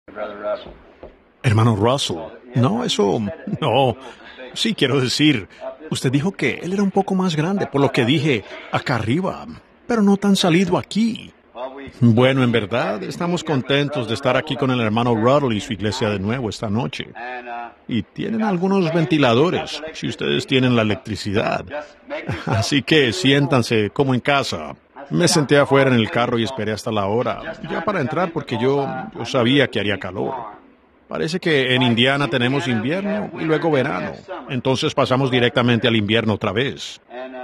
Hermano Russell, no, eso, no. Sí, quiero decir, usted dijo que él era un poco más grande, por lo que dije, acá arriba, pero no tan salido aquí. Bueno, en verdad, estamos contentos de estar aquí con el hermano Ruddle y su iglesia de nuevo esta noche. Y tienen algunos ventiladores, si ustedes tienen la electricidad. Así que siéntanse como en casa. Me senté afuera en el carro y esperé hasta la hora, ya para entrar porque yo sabía que haría calor. Parece que en Indiana tenemos invierno y luego verano. Entonces pasamos directamente al invierno otra vez.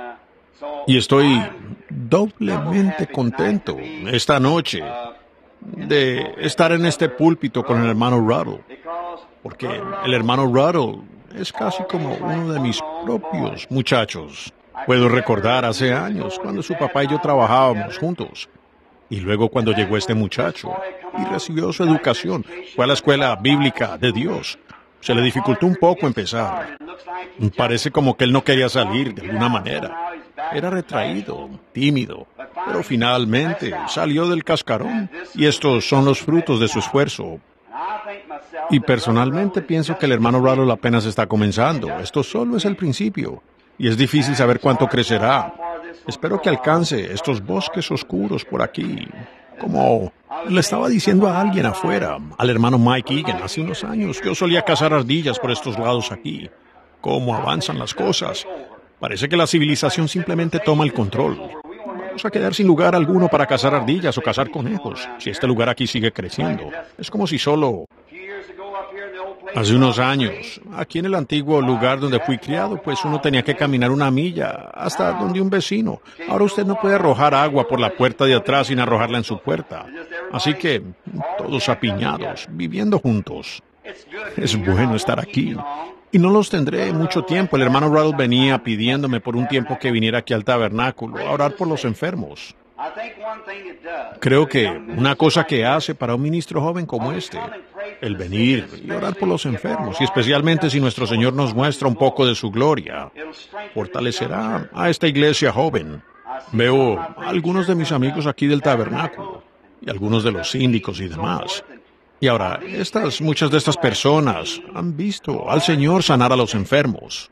Y estoy doblemente contento esta noche de estar en este púlpito con el hermano Ruddle. Porque el hermano Ruddle es casi como uno de mis propios muchachos. Puedo recordar hace años cuando su papá y yo trabajábamos juntos. Y luego cuando llegó este muchacho y recibió su educación, fue a la escuela bíblica de Dios. Se le dificultó un poco empezar. Parece como que él no quería salir de alguna manera. Era retraído, tímido, pero finalmente salió del cascarón y estos son los frutos de su esfuerzo. Y personalmente pienso que el hermano Ruddle apenas está comenzando. Esto solo es el principio y es difícil saber cuánto crecerá. Espero que alcance estos bosques oscuros por aquí. Como le estaba diciendo a alguien afuera, al hermano Mike Egan, hace unos años, yo solía cazar ardillas por estos lados aquí. ¿Cómo avanzan las cosas? Parece que la civilización simplemente toma el control. Vamos a quedar sin lugar alguno para cazar ardillas o cazar conejos, si este lugar aquí sigue creciendo. Es como si solo... Hace unos años, aquí en el antiguo lugar donde fui criado, pues uno tenía que caminar una milla hasta donde un vecino. Ahora usted no puede arrojar agua por la puerta de atrás sin arrojarla en su puerta. Así que, todos apiñados, viviendo juntos. Es bueno estar aquí. Y no los tendré mucho tiempo. El hermano Ruddle venía pidiéndome por un tiempo que viniera aquí al tabernáculo a orar por los enfermos. Creo que una cosa que hace para un ministro joven como este, el venir y orar por los enfermos, y especialmente si nuestro Señor nos muestra un poco de su gloria, fortalecerá a esta iglesia joven. Veo a algunos de mis amigos aquí del tabernáculo, y algunos de los síndicos y demás. Y ahora, muchas de estas personas han visto al Señor sanar a los enfermos.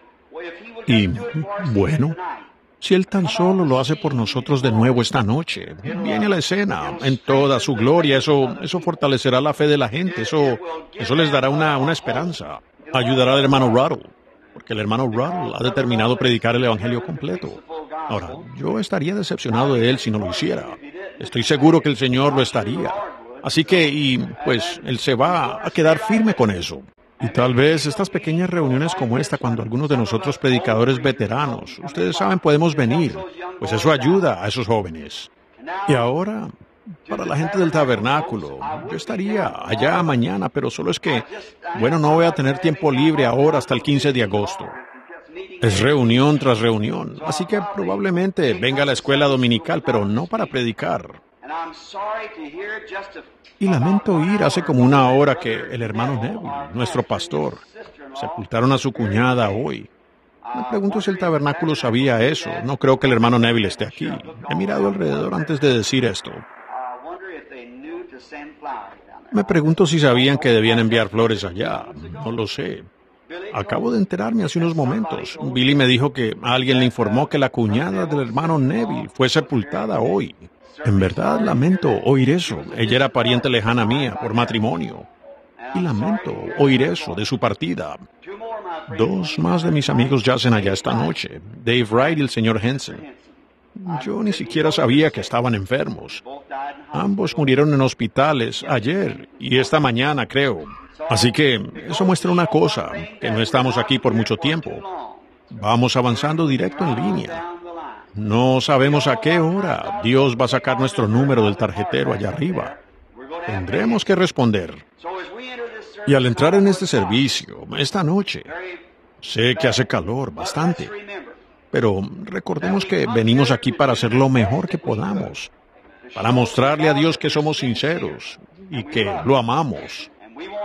Y, bueno, si Él tan solo lo hace por nosotros de nuevo esta noche, viene a la escena en toda su gloria, eso fortalecerá la fe de la gente, eso les dará una esperanza. Ayudará al hermano Ruddle, porque el hermano Ruddle ha determinado predicar el evangelio completo. Ahora, yo estaría decepcionado de él si no lo hiciera. Estoy seguro que el Señor lo estaría. Así que, pues, Él se va a quedar firme con eso. Y tal vez estas pequeñas reuniones como esta, cuando algunos de nosotros predicadores veteranos, ustedes saben, podemos venir, pues eso ayuda a esos jóvenes. Y ahora, para la gente del tabernáculo, yo estaría allá mañana, pero solo es que, bueno, no voy a tener tiempo libre ahora hasta el 15 de agosto. Es reunión tras reunión, así que probablemente venga a la escuela dominical, pero no para predicar. Y lamento oír hace como una hora que el hermano Neville, nuestro pastor, sepultaron a su cuñada hoy. Me pregunto si el tabernáculo sabía eso. No creo que el hermano Neville esté aquí. He mirado alrededor antes de decir esto. Me pregunto si sabían que debían enviar flores allá. No lo sé. Acabo de enterarme hace unos momentos. Billy me dijo que alguien le informó que la cuñada del hermano Neville fue sepultada hoy. En verdad lamento oír eso. Ella era pariente lejana mía por matrimonio. Y lamento oír eso de su partida. 2 más de mis amigos yacen allá esta noche, Dave Wright y el señor Henson. Yo ni siquiera sabía que estaban enfermos. Ambos murieron en hospitales ayer y esta mañana, creo. Así que eso muestra una cosa, que no estamos aquí por mucho tiempo. Vamos avanzando directo en línea. No sabemos a qué hora Dios va a sacar nuestro número del tarjetero allá arriba. Tendremos que responder. Y al entrar en este servicio, esta noche, sé que hace calor, bastante. Pero recordemos que venimos aquí para hacer lo mejor que podamos. Para mostrarle a Dios que somos sinceros y que lo amamos.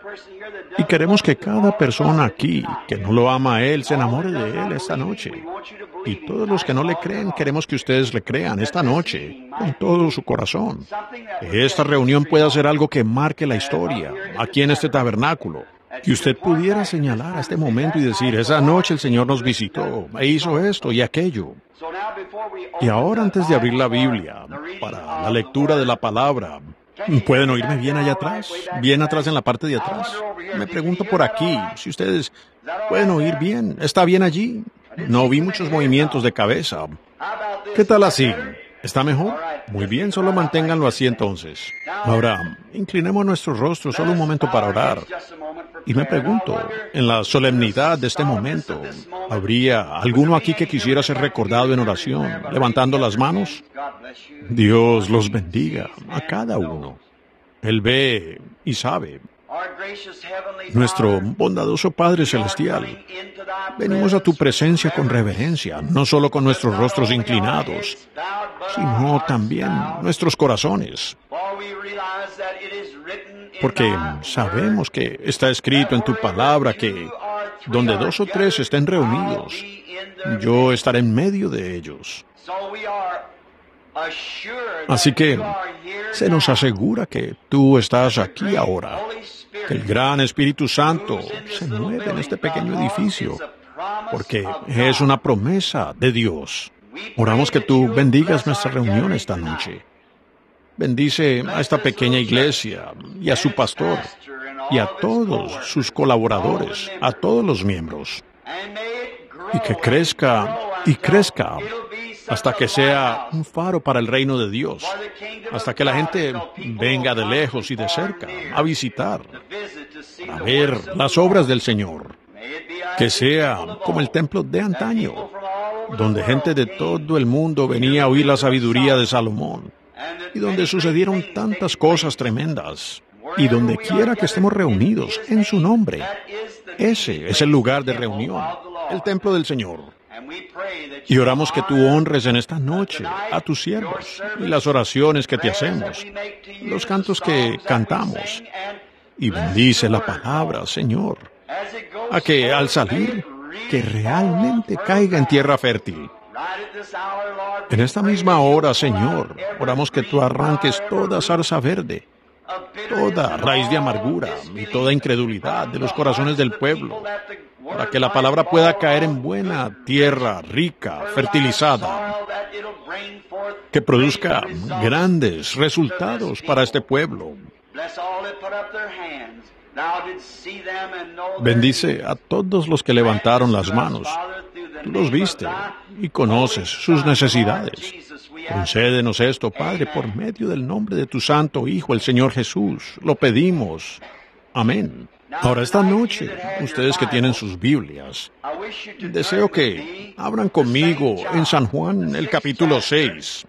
Y queremos que cada persona aquí que no lo ama a Él se enamore de Él esta noche. Y todos los que no le creen, queremos que ustedes le crean esta noche, con todo su corazón. Que esta reunión pueda ser algo que marque la historia, aquí en este tabernáculo. Que usted pudiera señalar a este momento y decir, esa noche el Señor nos visitó, e hizo esto y aquello. Y ahora, antes de abrir la Biblia, para la lectura de la palabra, ¿pueden oírme bien allá atrás? Bien atrás en la parte de atrás. Me pregunto por aquí, si ustedes pueden oír bien. ¿Está bien allí? No vi muchos movimientos de cabeza. ¿Qué tal así? ¿Está mejor? Muy bien, solo manténganlo así entonces. Ahora, inclinemos nuestros rostros solo un momento para orar. Y me pregunto, en la solemnidad de este momento, ¿habría alguno aquí que quisiera ser recordado en oración, levantando las manos? Dios los bendiga a cada uno. Él ve y sabe. Nuestro bondadoso Padre Celestial, venimos a tu presencia con reverencia, no solo con nuestros rostros inclinados, sino también nuestros corazones. Porque sabemos que está escrito en tu palabra que donde 2 o 3 estén reunidos, yo estaré en medio de ellos. Así que se nos asegura que tú estás aquí ahora, que el gran Espíritu Santo se mueve en este pequeño edificio, porque es una promesa de Dios. Oramos que tú bendigas nuestra reunión esta noche. Bendice a esta pequeña iglesia y a su pastor y a todos sus colaboradores, a todos los miembros. Y que crezca y crezca hasta que sea un faro para el reino de Dios, hasta que la gente venga de lejos y de cerca a visitar, a ver las obras del Señor. Que sea como el templo de antaño, donde gente de todo el mundo venía a oír la sabiduría de Salomón, y donde sucedieron tantas cosas tremendas, y donde quiera que estemos reunidos en su nombre, ese es el lugar de reunión, el templo del Señor. Y oramos que tú honres en esta noche a tus siervos y las oraciones que te hacemos, los cantos que cantamos, y bendice la palabra, Señor, a que al salir, que realmente caiga en tierra fértil. En esta misma hora, Señor, oramos que tú arranques toda zarza verde, toda raíz de amargura y toda incredulidad de los corazones del pueblo, para que la palabra pueda caer en buena tierra, rica, fertilizada, que produzca grandes resultados para este pueblo. Bendice a todos los que levantaron las manos. Tú los viste y conoces sus necesidades. Concédenos esto, Padre, por medio del nombre de tu Santo Hijo, el Señor Jesús. Lo pedimos. Amén. Ahora, esta noche, ustedes que tienen sus Biblias, deseo que abran conmigo en San Juan, el capítulo 6.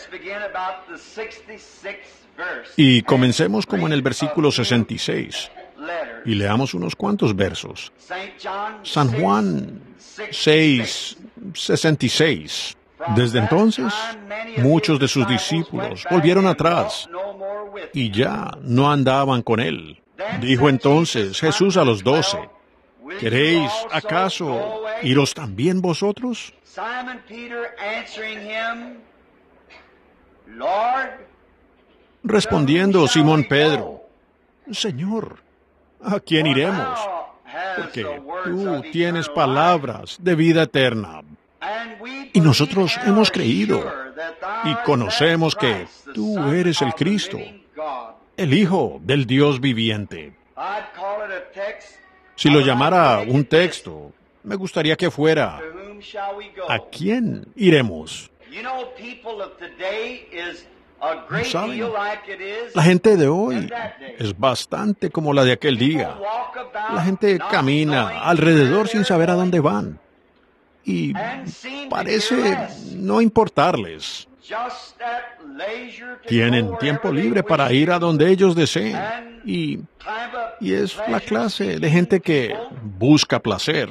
Y comencemos como en el versículo 66. Y leamos unos cuantos versos. San Juan 6, 66. Desde entonces, muchos de sus discípulos volvieron atrás y ya no andaban con él. Dijo entonces Jesús a los 12, ¿queréis acaso iros también vosotros? Respondiendo Simón Pedro, Señor, ¿a quién iremos? Porque tú tienes palabras de vida eterna. Y nosotros hemos creído y conocemos que tú eres el Cristo, el Hijo del Dios viviente. Si lo llamara un texto, me gustaría que fuera, ¿a quién iremos? ¿Saben? La gente de hoy es bastante como la de aquel día. La gente camina alrededor sin saber a dónde van. Y parece no importarles. Tienen tiempo libre para ir a donde ellos deseen. Y es la clase de gente que busca placer.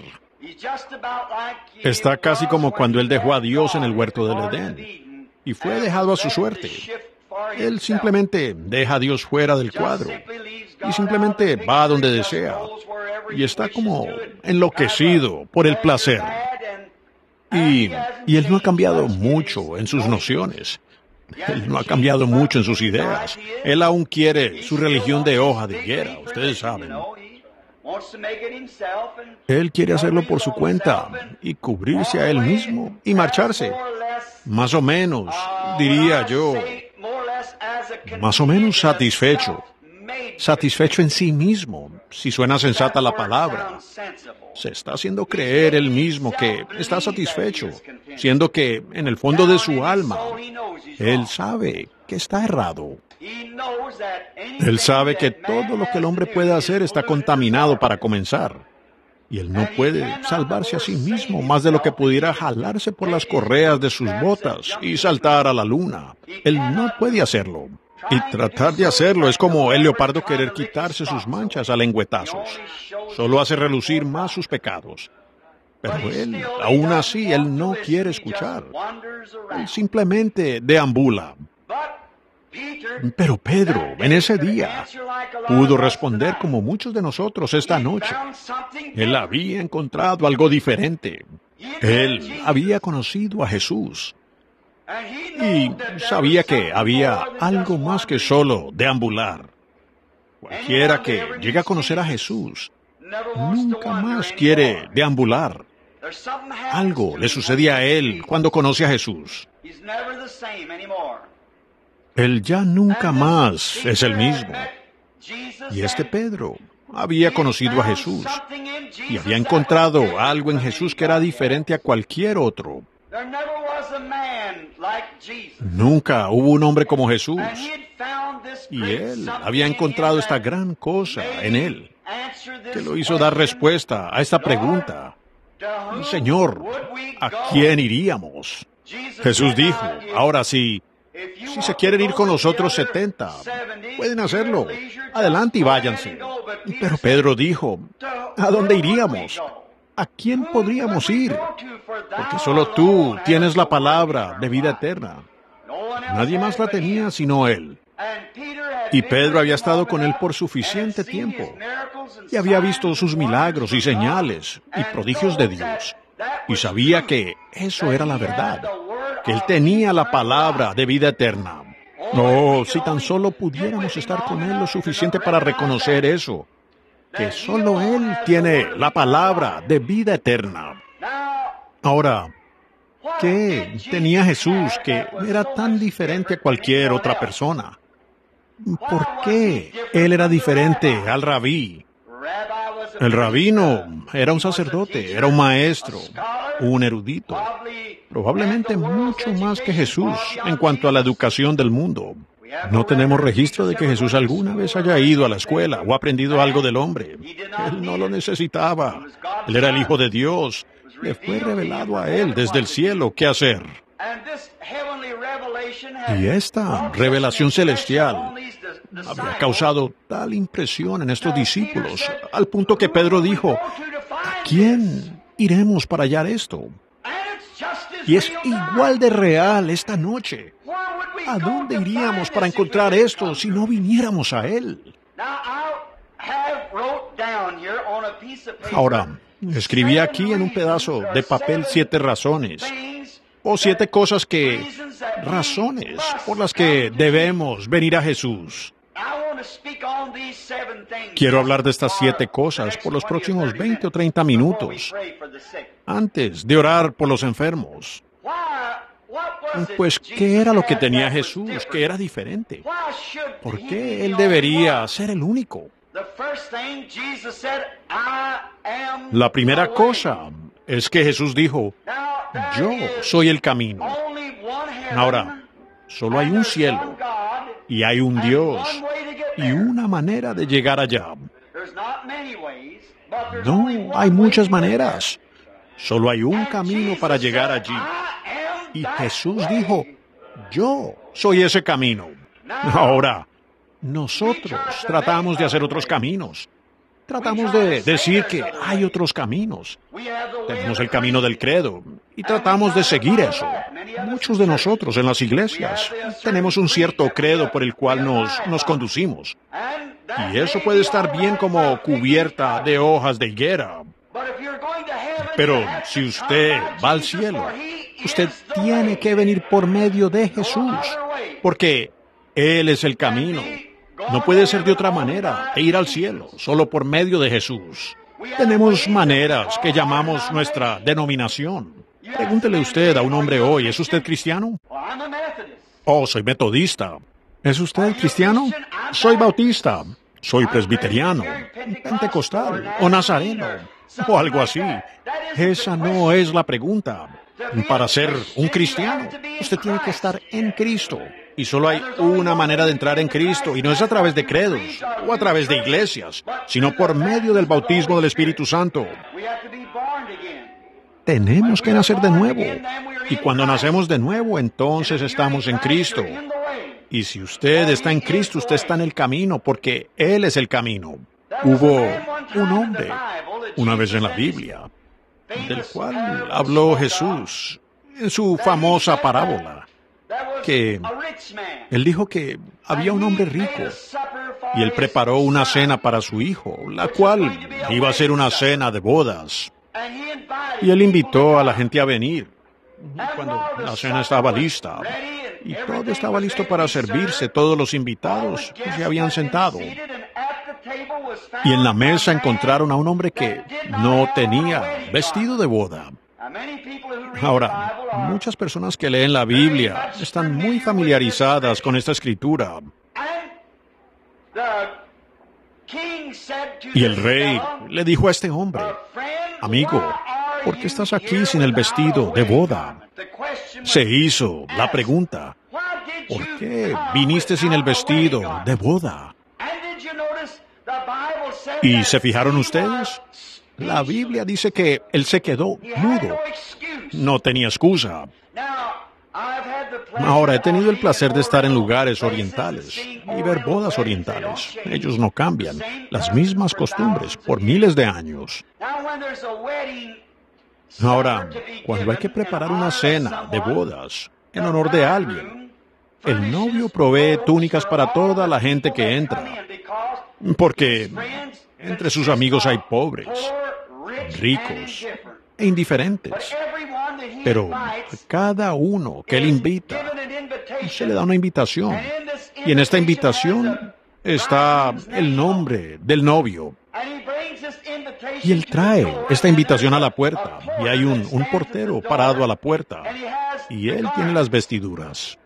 Está casi como cuando él dejó a Dios en el huerto del Edén y fue dejado a su suerte. Él simplemente deja a Dios fuera del cuadro y simplemente va a donde desea y está como enloquecido por el placer. Y él no ha cambiado mucho en sus nociones. Él no ha cambiado mucho en sus ideas. Él aún quiere su religión de hoja de higuera, ustedes saben. Él quiere hacerlo por su cuenta y cubrirse a él mismo y marcharse. Más o menos, diría yo, más o menos satisfecho. Satisfecho en sí mismo, si suena sensata la palabra. Se está haciendo creer él mismo que está satisfecho, siendo que en el fondo de su alma, él sabe que está errado. Él sabe que todo lo que el hombre puede hacer está contaminado para comenzar. Y él no puede salvarse a sí mismo más de lo que pudiera jalarse por las correas de sus botas y saltar a la luna. Él no puede hacerlo. Y tratar de hacerlo es como el leopardo querer quitarse sus manchas a lengüetazos. Solo hace relucir más sus pecados. Pero él, aún así, él no quiere escuchar. Él simplemente deambula. Pero Pedro, en ese día, pudo responder como muchos de nosotros esta noche. Él había encontrado algo diferente. Él había conocido a Jesús. Y sabía que había algo más que solo deambular. Cualquiera que llegue a conocer a Jesús, nunca más quiere deambular. Algo le sucede a él cuando conoce a Jesús. Él ya nunca más es el mismo. Y este Pedro había conocido a Jesús y había encontrado algo en Jesús que era diferente a cualquier otro. Nunca hubo un hombre como Jesús. Y él había encontrado esta gran cosa en él, que lo hizo dar respuesta a esta pregunta. Señor, ¿a quién iríamos? Jesús dijo, ahora sí, si se quieren ir con nosotros 70, pueden hacerlo. Adelante y váyanse. Pero Pedro dijo, ¿a dónde iríamos? ¿A quién podríamos ir? Porque solo tú tienes la palabra de vida eterna. Nadie más la tenía sino él. Y Pedro había estado con él por suficiente tiempo y había visto sus milagros y señales y prodigios de Dios. Y sabía que eso era la verdad, que él tenía la palabra de vida eterna. Oh, si tan solo pudiéramos estar con él lo suficiente para reconocer eso, que solo él tiene la palabra de vida eterna. Ahora, ¿qué tenía Jesús que era tan diferente a cualquier otra persona? ¿Por qué él era diferente al rabí? El rabino era un sacerdote, era un maestro, un erudito, probablemente mucho más que Jesús en cuanto a la educación del mundo. No tenemos registro de que Jesús alguna vez haya ido a la escuela o aprendido algo del hombre. Él no lo necesitaba. Él era el Hijo de Dios. Le fue revelado a él desde el cielo qué hacer. Y esta revelación celestial había causado tal impresión en estos discípulos, al punto que Pedro dijo, ¿a quién iremos para hallar esto? Y es igual de real esta noche. ¿A dónde iríamos para encontrar esto si no viniéramos a Él? Ahora, escribí aquí en un pedazo de papel 7 razones, o 7 cosas razones por las que debemos venir a Jesús. Quiero hablar de estas 7 cosas por los próximos 20 o 30 minutos, antes de orar por los enfermos. Pues, ¿qué era lo que tenía Jesús que era diferente? ¿Por qué Él debería ser el único? La primera cosa es que Jesús dijo, yo soy el camino. Ahora, solo hay un cielo, y hay un Dios, y una manera de llegar allá. No, hay muchas maneras. Solo hay un camino para llegar allí. Y Jesús dijo, yo soy ese camino. Ahora, nosotros tratamos de hacer otros caminos. Tratamos de decir que hay otros caminos. Tenemos el camino del credo y tratamos de seguir eso. Muchos de nosotros en las iglesias tenemos un cierto credo por el cual nos conducimos. Y eso puede estar bien como cubierta de hojas de higuera. Pero si usted va al cielo, usted tiene que venir por medio de Jesús, porque Él es el camino. No puede ser de otra manera e ir al cielo, solo por medio de Jesús. Tenemos maneras que llamamos nuestra denominación. Pregúntele usted a un hombre hoy, ¿es usted cristiano? Oh, soy metodista. ¿Es usted cristiano? Soy bautista. Soy presbiteriano, pentecostal o nazareno o algo así. Esa no es la pregunta. Para ser un cristiano, usted tiene que estar en Cristo. Y solo hay una manera de entrar en Cristo, y no es a través de credos o a través de iglesias, sino por medio del bautismo del Espíritu Santo. Tenemos que nacer de nuevo. Y cuando nacemos de nuevo, entonces estamos en Cristo. Y si usted está en Cristo, usted está en el camino, porque Él es el camino. Hubo un hombre, una vez en la Biblia, del cual habló Jesús en su famosa parábola, que Él dijo que había un hombre rico, y Él preparó una cena para su hijo, la cual iba a ser una cena de bodas. Y Él invitó a la gente a venir. Cuando la cena estaba lista, y todo estaba listo para servirse, todos los invitados se habían sentado. Y en la mesa encontraron a un hombre que no tenía vestido de boda. Ahora, muchas personas que leen la Biblia están muy familiarizadas con esta escritura. Y el rey le dijo a este hombre: amigo, ¿por qué estás aquí sin el vestido de boda? Se hizo la pregunta: ¿por qué viniste sin el vestido de boda? ¿Y se fijaron ustedes? La Biblia dice que él se quedó mudo. No tenía excusa. Ahora, he tenido el placer de estar en lugares orientales y ver bodas orientales. Ellos no cambian. Las mismas costumbres por miles de años. Ahora, cuando hay que preparar una cena de bodas en honor de alguien, el novio provee túnicas para toda la gente que entra, porque entre sus amigos hay pobres, ricos e indiferentes. Pero a cada uno que él invita, se le da una invitación. Y en esta invitación está el nombre del novio. Y él trae esta invitación a la puerta. Y hay un portero parado a la puerta. Y él tiene las vestiduras.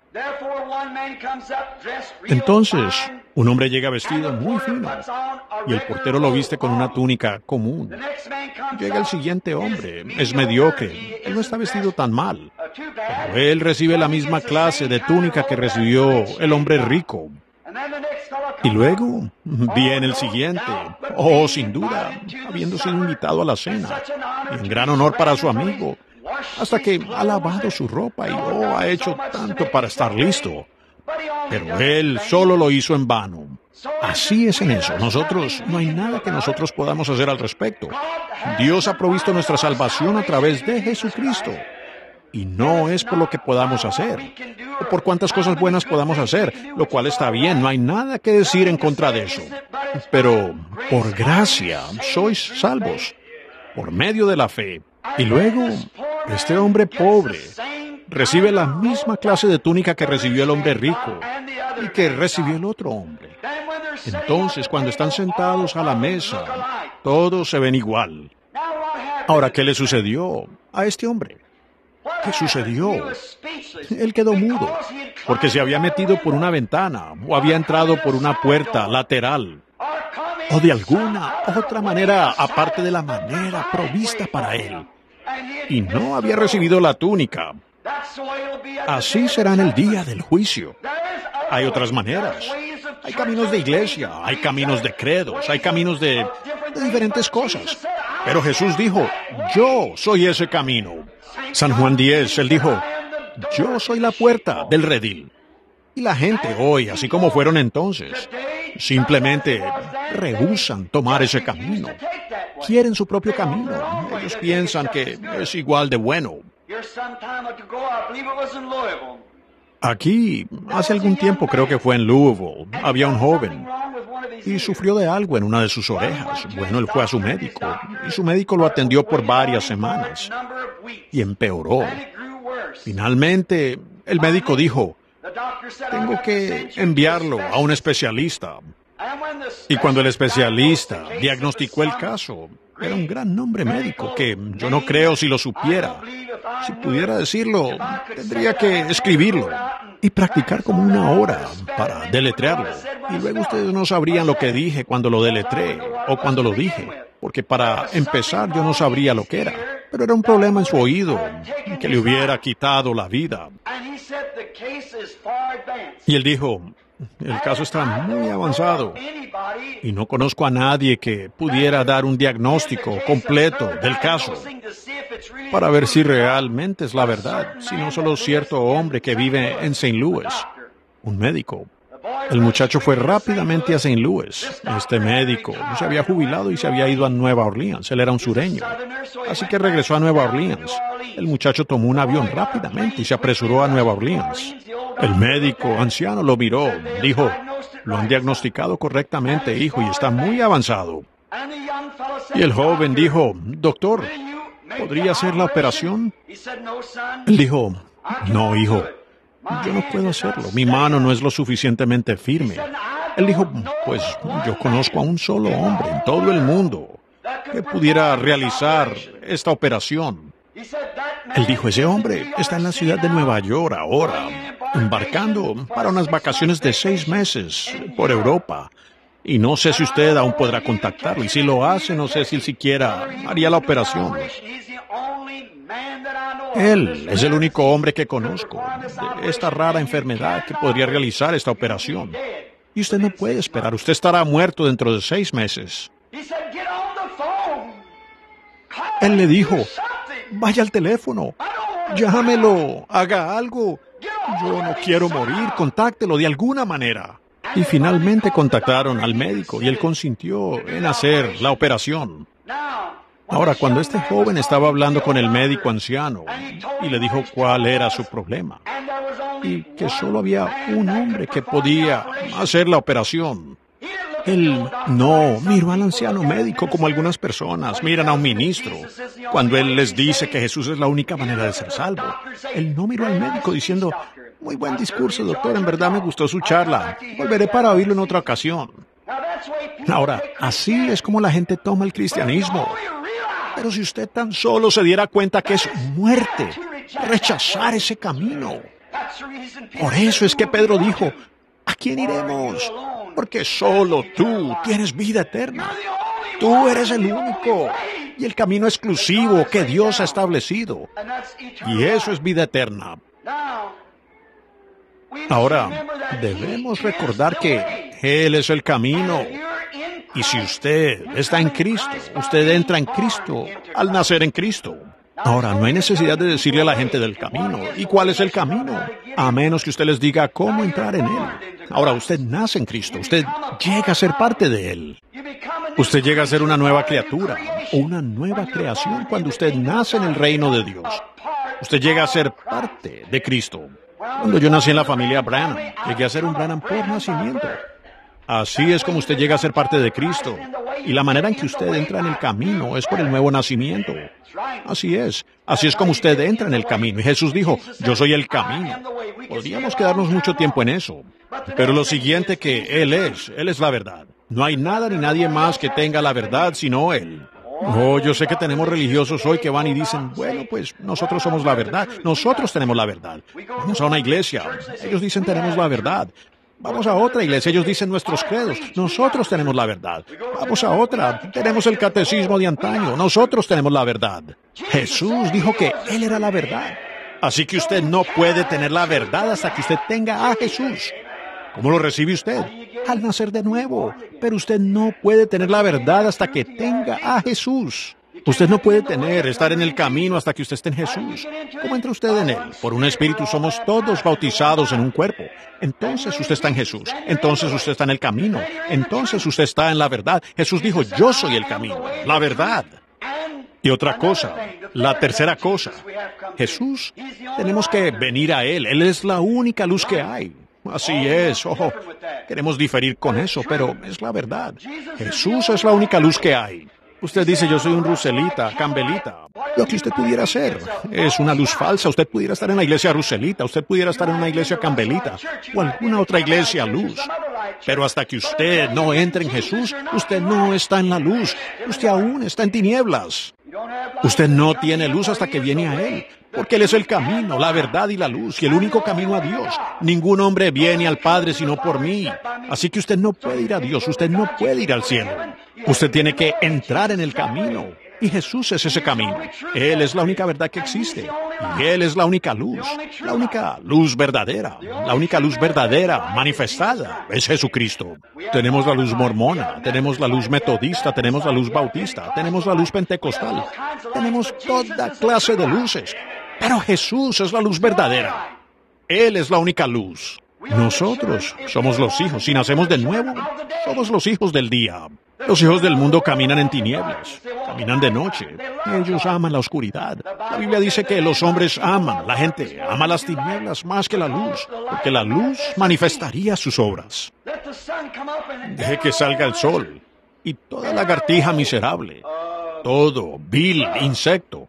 Entonces, un hombre llega vestido muy fino, y el portero lo viste con una túnica común. Llega el siguiente hombre, es mediocre, él no está vestido tan mal, pero él recibe la misma clase de túnica que recibió el hombre rico. Y luego viene el siguiente, sin duda, habiendo sido invitado a la cena, y en gran honor para su amigo, hasta que ha lavado su ropa y ha hecho tanto para estar listo. Pero él solo lo hizo en vano. Así es en eso. Nosotros, no hay nada que nosotros podamos hacer al respecto. Dios ha provisto nuestra salvación a través de Jesucristo. Y no es por lo que podamos hacer, o por cuántas cosas buenas podamos hacer, lo cual está bien, no hay nada que decir en contra de eso. Pero por gracia sois salvos, por medio de la fe. Y luego, este hombre pobre recibe la misma clase de túnica que recibió el hombre rico y que recibió el otro hombre. Entonces, cuando están sentados a la mesa, todos se ven igual. Ahora, ¿qué le sucedió a este hombre? ¿Qué sucedió? Él quedó mudo, porque se había metido por una ventana o había entrado por una puerta lateral, o de alguna otra manera, aparte de la manera provista para él, y no había recibido la túnica. Así será en el día del juicio. Hay otras maneras. Hay caminos de iglesia, hay caminos de credos, hay caminos de diferentes cosas. Pero Jesús dijo: yo soy ese camino. San Juan 10, él dijo: yo soy la puerta del redil. Y la gente hoy, así como fueron entonces, simplemente rehúsan tomar ese camino. Quieren su propio camino. Ellos piensan que es igual de bueno. Aquí, hace algún tiempo, creo que fue en Louisville, había un joven y sufrió de algo en una de sus orejas. Bueno, él fue a su médico y su médico lo atendió por varias semanas y empeoró. Finalmente, el médico dijo, tengo que enviarlo a un especialista. Y cuando el especialista diagnosticó el caso, era un gran nombre médico que yo no creo si lo supiera. Si pudiera decirlo, tendría que escribirlo y practicar como 1 hora para deletrearlo. Y luego ustedes no sabrían lo que dije cuando lo deletré o cuando lo dije, porque para empezar yo no sabría lo que era. Pero era un problema en su oído que le hubiera quitado la vida. Y él dijo, el caso está muy avanzado y no conozco a nadie que pudiera dar un diagnóstico completo del caso para ver si realmente es la verdad, sino solo cierto hombre que vive en St. Louis, un médico. El muchacho fue rápidamente a St. Louis. Este médico se había jubilado y se había ido a Nueva Orleans. Él era un sureño. Así que regresó a Nueva Orleans. El muchacho tomó un avión rápidamente y se apresuró a Nueva Orleans. El médico anciano lo miró. Dijo, lo han diagnosticado correctamente, hijo, y está muy avanzado. Y el joven dijo, doctor, ¿podría hacer la operación? Él dijo, no, hijo. Yo no puedo hacerlo. Mi mano no es lo suficientemente firme. Él dijo, pues yo conozco a un solo hombre en todo el mundo que pudiera realizar esta operación. Él dijo, ese hombre está en la ciudad de Nueva York ahora, embarcando para unas vacaciones de 6 meses por Europa. Y no sé si usted aún podrá contactarlo. Y si lo hace, no sé si él siquiera haría la operación. Él es el único hombre que conozco de esta rara enfermedad que podría realizar esta operación. Y usted no puede esperar. Usted estará muerto dentro de 6 meses. Él le dijo, vaya al teléfono, llámelo, haga algo. Yo no quiero morir, contáctelo de alguna manera. Y finalmente contactaron al médico y él consintió en hacer la operación. Ahora, cuando este joven estaba hablando con el médico anciano y le dijo cuál era su problema y que solo había un hombre que podía hacer la operación, él no miró al anciano médico como algunas personas miran a un ministro cuando él les dice que Jesús es la única manera de ser salvo. Él no miró al médico diciendo, muy buen discurso, doctor, en verdad me gustó su charla, volveré para oírlo en otra ocasión. Ahora, así es como la gente toma el cristianismo. Pero si usted tan solo se diera cuenta que es muerte, rechazar ese camino. Por eso es que Pedro dijo, ¿a quién iremos? Porque solo tú tienes vida eterna. Tú eres el único y el camino exclusivo que Dios ha establecido. Y eso es vida eterna. Ahora, debemos recordar que Él es el camino. Y si usted está en Cristo, usted entra en Cristo al nacer en Cristo. Ahora, no hay necesidad de decirle a la gente del camino. ¿Y cuál es el camino? A menos que usted les diga cómo entrar en Él. Ahora, usted nace en Cristo. Usted llega a ser parte de Él. Usted llega a ser una nueva criatura o una nueva creación cuando usted nace en el reino de Dios. Usted llega a ser parte de Cristo. Cuando yo nací en la familia Branham, llegué a ser un Branham por nacimiento. Así es como usted llega a ser parte de Cristo. Y la manera en que usted entra en el camino es por el nuevo nacimiento. Así es. Así es como usted entra en el camino. Y Jesús dijo, yo soy el camino. Podríamos quedarnos mucho tiempo en eso. Pero lo siguiente que Él es la verdad. No hay nada ni nadie más que tenga la verdad sino Él. Oh, yo sé que tenemos religiosos hoy que van y dicen, bueno, pues nosotros somos la verdad. Nosotros tenemos la verdad. Vamos a una iglesia. Ellos dicen tenemos la verdad. Vamos a otra iglesia, ellos dicen nuestros credos, nosotros tenemos la verdad. Vamos a otra, tenemos el catecismo de antaño, nosotros tenemos la verdad. Jesús dijo que Él era la verdad. Así que usted no puede tener la verdad hasta que usted tenga a Jesús. ¿Cómo lo recibe usted? Al nacer de nuevo. Pero usted no puede tener la verdad hasta que tenga a Jesús. Usted no puede estar en el camino hasta que usted esté en Jesús. ¿Cómo entra usted en Él? Por un espíritu somos todos bautizados en un cuerpo. Entonces usted está en Jesús. Entonces usted está en el camino. Entonces usted está en la verdad. Jesús dijo, yo soy el camino, la verdad. Y otra cosa, la tercera cosa, Jesús, tenemos que venir a Él. Él es la única luz que hay. Así es, ojo, queremos diferir con eso, pero es la verdad. Jesús es la única luz que hay. Usted dice, yo soy un Ruselita, Campbellita. Lo que usted pudiera ser es una luz falsa. Usted pudiera estar en la iglesia Ruselita, usted pudiera estar en una iglesia Campbellita o alguna otra iglesia luz. Pero hasta que usted no entre en Jesús, usted no está en la luz. Usted aún está en tinieblas. Usted no tiene luz hasta que viene a Él, porque Él es el camino, la verdad y la luz, y el único camino a Dios. Ningún hombre viene al Padre sino por mí. Así que usted no puede ir a Dios, usted no puede ir al cielo. Usted tiene que entrar en el camino, y Jesús es ese camino. Él es la única verdad que existe, y Él es la única luz verdadera. La única luz verdadera manifestada es Jesucristo. Tenemos la luz mormona, tenemos la luz metodista, tenemos la luz bautista, tenemos la luz pentecostal, tenemos toda clase de luces, pero Jesús es la luz verdadera. Él es la única luz. Nosotros somos los hijos. Si nacemos de nuevo, somos los hijos del día. Los hijos del mundo caminan en tinieblas, caminan de noche. Ellos aman la oscuridad. La Biblia dice que los hombres la gente ama las tinieblas más que la luz, porque la luz manifestaría sus obras. Deje que salga el sol y toda lagartija miserable, todo vil insectos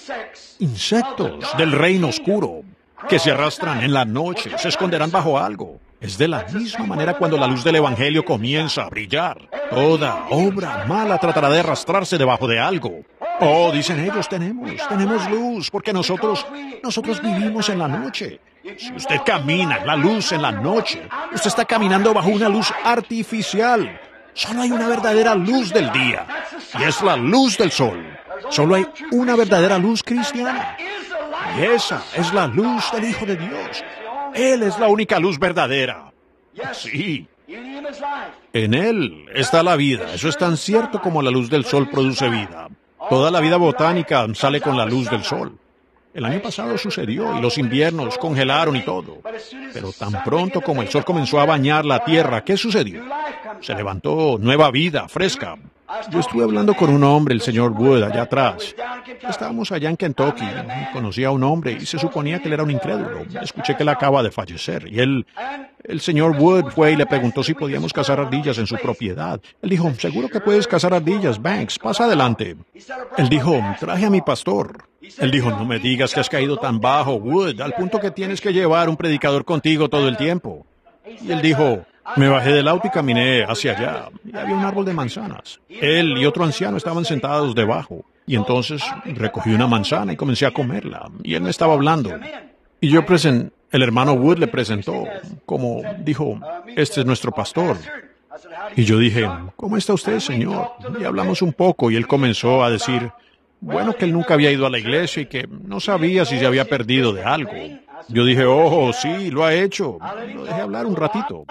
del reino oscuro, que se arrastran en la noche, se esconderán bajo algo. Es de la misma manera cuando la luz del Evangelio comienza a brillar. Toda obra mala tratará de arrastrarse debajo de algo. Oh, dicen ellos, tenemos luz, porque nosotros vivimos en la noche. Si usted camina en la luz en la noche, usted está caminando bajo una luz artificial. Solo hay una verdadera luz del día, y es la luz del sol. Solo hay una verdadera luz cristiana, y esa es la luz del Hijo de Dios. Él es la única luz verdadera. Sí. En Él está la vida. Eso es tan cierto como la luz del sol produce vida. Toda la vida botánica sale con la luz del sol. El año pasado sucedió y los inviernos congelaron y todo. Pero tan pronto como el sol comenzó a bañar la tierra, ¿qué sucedió? Se levantó nueva vida, fresca. Yo estuve hablando con un hombre, el señor Wood, allá atrás. Estábamos allá en Kentucky. Conocí a un hombre y se suponía que él era un incrédulo. Escuché que él acaba de fallecer. Y el señor Wood fue y le preguntó si podíamos cazar ardillas en su propiedad. Él dijo, seguro que puedes cazar ardillas, Banks, pasa adelante. Él dijo, traje a mi pastor. Él dijo, no me digas que has caído tan bajo, Wood, al punto que tienes que llevar un predicador contigo todo el tiempo. Y él dijo, me bajé del auto y caminé hacia allá, y había un árbol de manzanas. Él y otro anciano estaban sentados debajo, y entonces recogí una manzana y comencé a comerla, y él me estaba hablando. Y el hermano Wood le presentó, como dijo, este es nuestro pastor. Y yo dije, ¿cómo está usted, señor? Y hablamos un poco, y él comenzó a decir, bueno, que él nunca había ido a la iglesia y que no sabía si se había perdido de algo. Yo dije, oh, sí, lo ha hecho. Lo dejé hablar un ratito.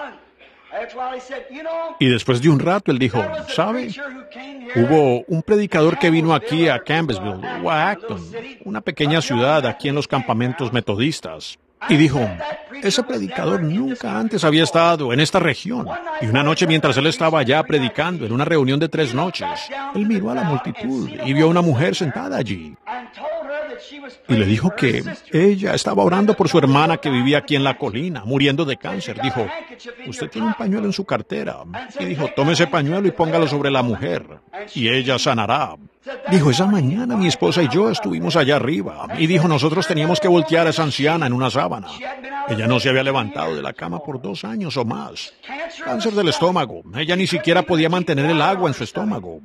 Y después de un rato él dijo, ¿sabe? Hubo un predicador que vino aquí a Campbellsville o a Acton, una pequeña ciudad aquí en los campamentos metodistas. Y dijo, ese predicador nunca antes había estado en esta región. Y una noche mientras él estaba allá predicando, en una reunión de 3 noches, él miró a la multitud y vio a una mujer sentada allí. Y le dijo que ella estaba orando por su hermana que vivía aquí en la colina, muriendo de cáncer. Dijo, usted tiene un pañuelo en su cartera. Y dijo, tome ese pañuelo y póngalo sobre la mujer, y ella sanará. Dijo, esa mañana mi esposa y yo estuvimos allá arriba. Y dijo, nosotros teníamos que voltear a esa anciana en una sábana. Ella no se había levantado de la cama por 2 años o más. Cáncer del estómago. Ella ni siquiera podía mantener el agua en su estómago.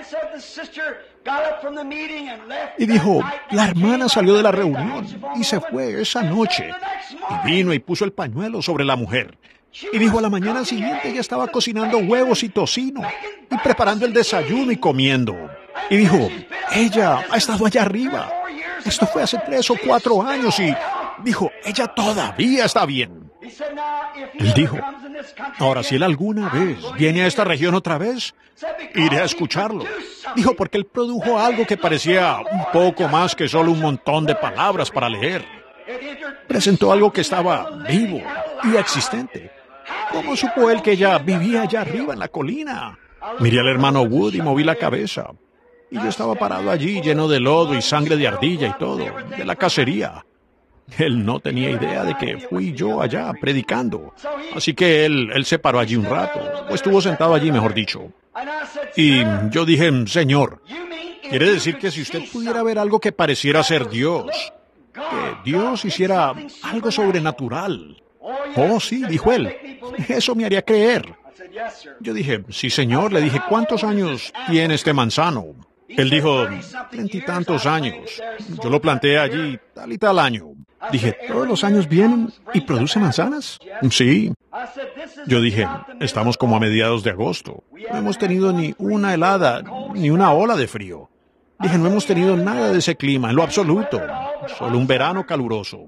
Y dijo, la hermana salió de la reunión y se fue esa noche. Y vino y puso el pañuelo sobre la mujer. Y dijo, a la mañana siguiente ella estaba cocinando huevos y tocino y preparando el desayuno y comiendo. Y dijo, ella ha estado allá arriba. Esto fue hace 3 o 4 años y dijo, ella todavía está bien. Él dijo, ahora si él alguna vez viene a esta región otra vez, iré a escucharlo. Dijo, porque él produjo algo que parecía un poco más que solo un montón de palabras para leer. Presentó algo que estaba vivo y existente. ¿Cómo supo él que ella vivía allá arriba en la colina? Miré al hermano Wood y moví la cabeza. Y yo estaba parado allí lleno de lodo y sangre de ardilla y todo, de la cacería. Él no tenía idea de que fui yo allá predicando. Así que él se paró allí un rato, o estuvo sentado allí, mejor dicho. Y yo dije, Señor, quiere decir que si usted pudiera ver algo que pareciera ser Dios, que Dios hiciera algo sobrenatural. Oh, sí, dijo él, eso me haría creer. Yo dije, sí, Señor. Le dije, ¿cuántos años tiene este manzano? Él dijo, 30 y tantos años. Yo lo planté allí tal y tal año. Dije, ¿todos los años vienen y producen manzanas? Sí. Yo dije, estamos como a mediados de agosto. No hemos tenido ni una helada, ni una ola de frío. Dije, no hemos tenido nada de ese clima, en lo absoluto. Solo un verano caluroso.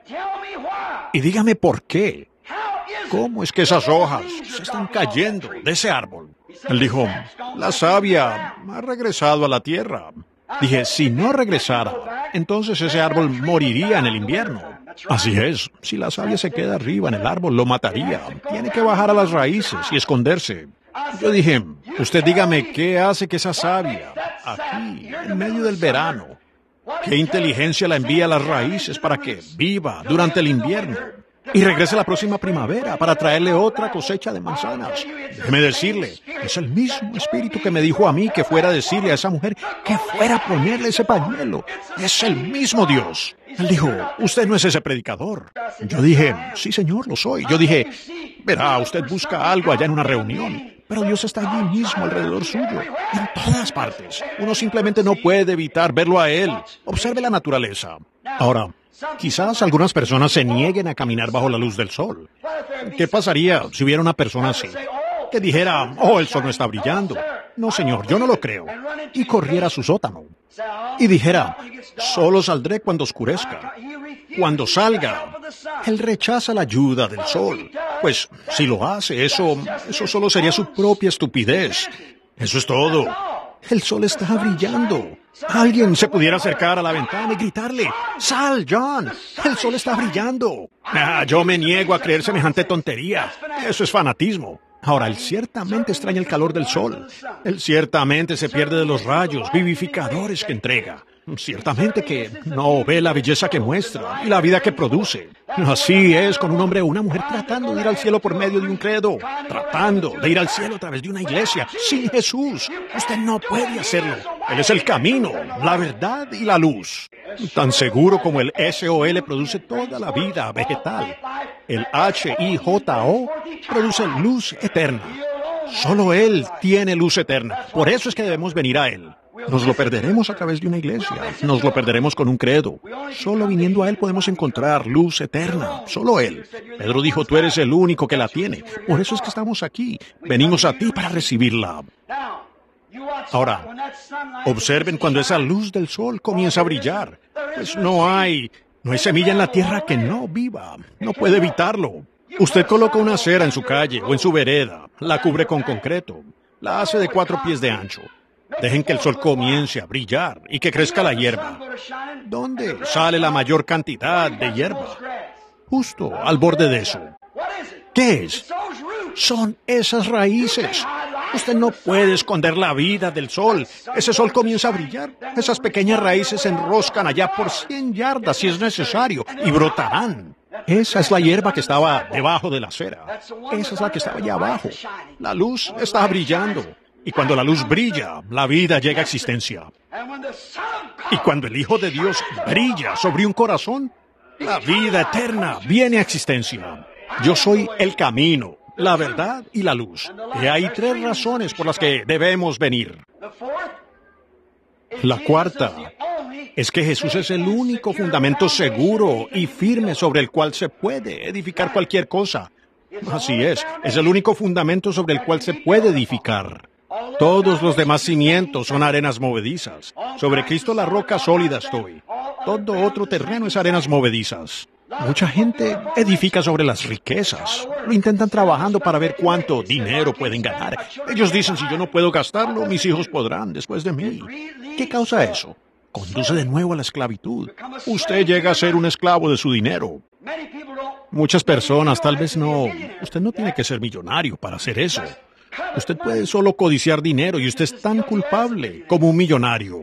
Y dígame por qué. ¿Cómo es que esas hojas se están cayendo de ese árbol? Él dijo, la savia ha regresado a la tierra. Dije, si no regresara, entonces ese árbol moriría en el invierno. Así es, si la savia se queda arriba en el árbol, lo mataría. Tiene que bajar a las raíces y esconderse. Yo dije, usted dígame, ¿qué hace que esa savia, aquí, en medio del verano, qué inteligencia la envía a las raíces para que viva durante el invierno y regrese la próxima primavera para traerle otra cosecha de manzanas? Déjeme decirle, es el mismo espíritu que me dijo a mí que fuera a decirle a esa mujer que fuera a ponerle ese pañuelo. Es el mismo Dios. Él dijo, usted no es ese predicador. Yo dije, sí, Señor, lo soy. Yo dije, verá, usted busca algo allá en una reunión, pero Dios está allí mismo alrededor suyo, en todas partes. Uno simplemente no puede evitar verlo a Él. Observe la naturaleza. Ahora, quizás algunas personas se nieguen a caminar bajo la luz del sol. ¿Qué pasaría si hubiera una persona así, que dijera, oh, el sol no está brillando? No, Señor, yo no lo creo. Y corriera a su sótano. Y dijera, solo saldré cuando oscurezca. Cuando salga, él rechaza la ayuda del sol. Pues, si lo hace, eso solo sería su propia estupidez. Eso es todo. El sol está brillando. Alguien se pudiera acercar a la ventana y gritarle, ¡sal, John! ¡El sol está brillando! Yo me niego a creer semejante tontería. Eso es fanatismo. Ahora, él ciertamente extraña el calor del sol. Él ciertamente se pierde de los rayos vivificadores que entrega. Ciertamente que no ve la belleza que muestra y la vida que produce. Así es con un hombre o una mujer tratando de ir al cielo por medio de un credo, tratando de ir al cielo a través de una iglesia. Sin Jesús, usted no puede hacerlo. Él es el camino, la verdad y la luz. Tan seguro como el SOL produce toda la vida vegetal, el HIJO produce luz eterna. Solo Él tiene luz eterna. Por eso es que debemos venir a Él. Nos lo perderemos a través de una iglesia. Nos lo perderemos con un credo. Solo viniendo a Él podemos encontrar luz eterna. Solo Él. Pedro dijo, tú eres el único que la tiene. Por eso es que estamos aquí. Venimos a ti para recibirla. Ahora, observen cuando esa luz del sol comienza a brillar. Pues no hay semilla en la tierra que no viva. No puede evitarlo. Usted coloca una acera en su calle o en su vereda. La cubre con concreto. La hace de 4 pies de ancho. Dejen que el sol comience a brillar y que crezca la hierba. ¿Dónde sale la mayor cantidad de hierba? Justo al borde de eso. ¿Qué es? Son esas raíces. Usted no puede esconder la vida del sol. Ese sol comienza a brillar. Esas pequeñas raíces se enroscan allá por 100 yardas si es necesario y brotarán. Esa es la hierba que estaba debajo de la acera. Esa es la que estaba allá abajo. La luz está brillando. Y cuando la luz brilla, la vida llega a existencia. Y cuando el Hijo de Dios brilla sobre un corazón, la vida eterna viene a existencia. Yo soy el camino, la verdad y la luz. Y hay 3 razones por las que debemos venir. La cuarta es que Jesús es el único fundamento seguro y firme sobre el cual se puede edificar cualquier cosa. Así es el único fundamento sobre el cual se puede edificar. Todos los demás cimientos son arenas movedizas. Sobre Cristo la roca sólida estoy. Todo otro terreno es arenas movedizas. Mucha gente edifica sobre las riquezas. Lo intentan trabajando para ver cuánto dinero pueden ganar. Ellos dicen, si yo no puedo gastarlo, mis hijos podrán después de mí. ¿Qué causa eso? Conduce de nuevo a la esclavitud. Usted llega a ser un esclavo de su dinero. Muchas personas, tal vez no. Usted no tiene que ser millonario para hacer eso. Usted puede solo codiciar dinero y usted es tan culpable como un millonario.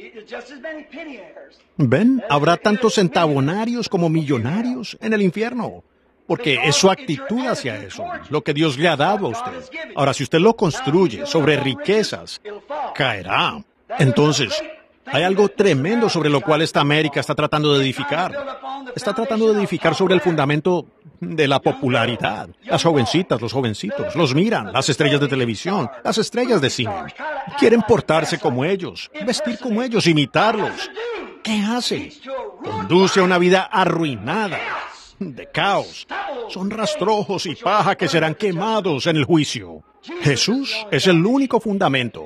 ¿Ven? Habrá tantos centavonarios como millonarios en el infierno. Porque es su actitud hacia eso, lo que Dios le ha dado a usted. Ahora, si usted lo construye sobre riquezas, caerá. Entonces, hay algo tremendo sobre lo cual esta América está tratando de edificar. Está tratando de edificar sobre el fundamento de la popularidad. Las jovencitas, los jovencitos, los miran, las estrellas de televisión, las estrellas de cine. Quieren portarse como ellos, vestir como ellos, imitarlos. ¿Qué hace? Conduce a una vida arruinada, de caos. Son rastrojos y paja que serán quemados en el juicio. Jesús es el único fundamento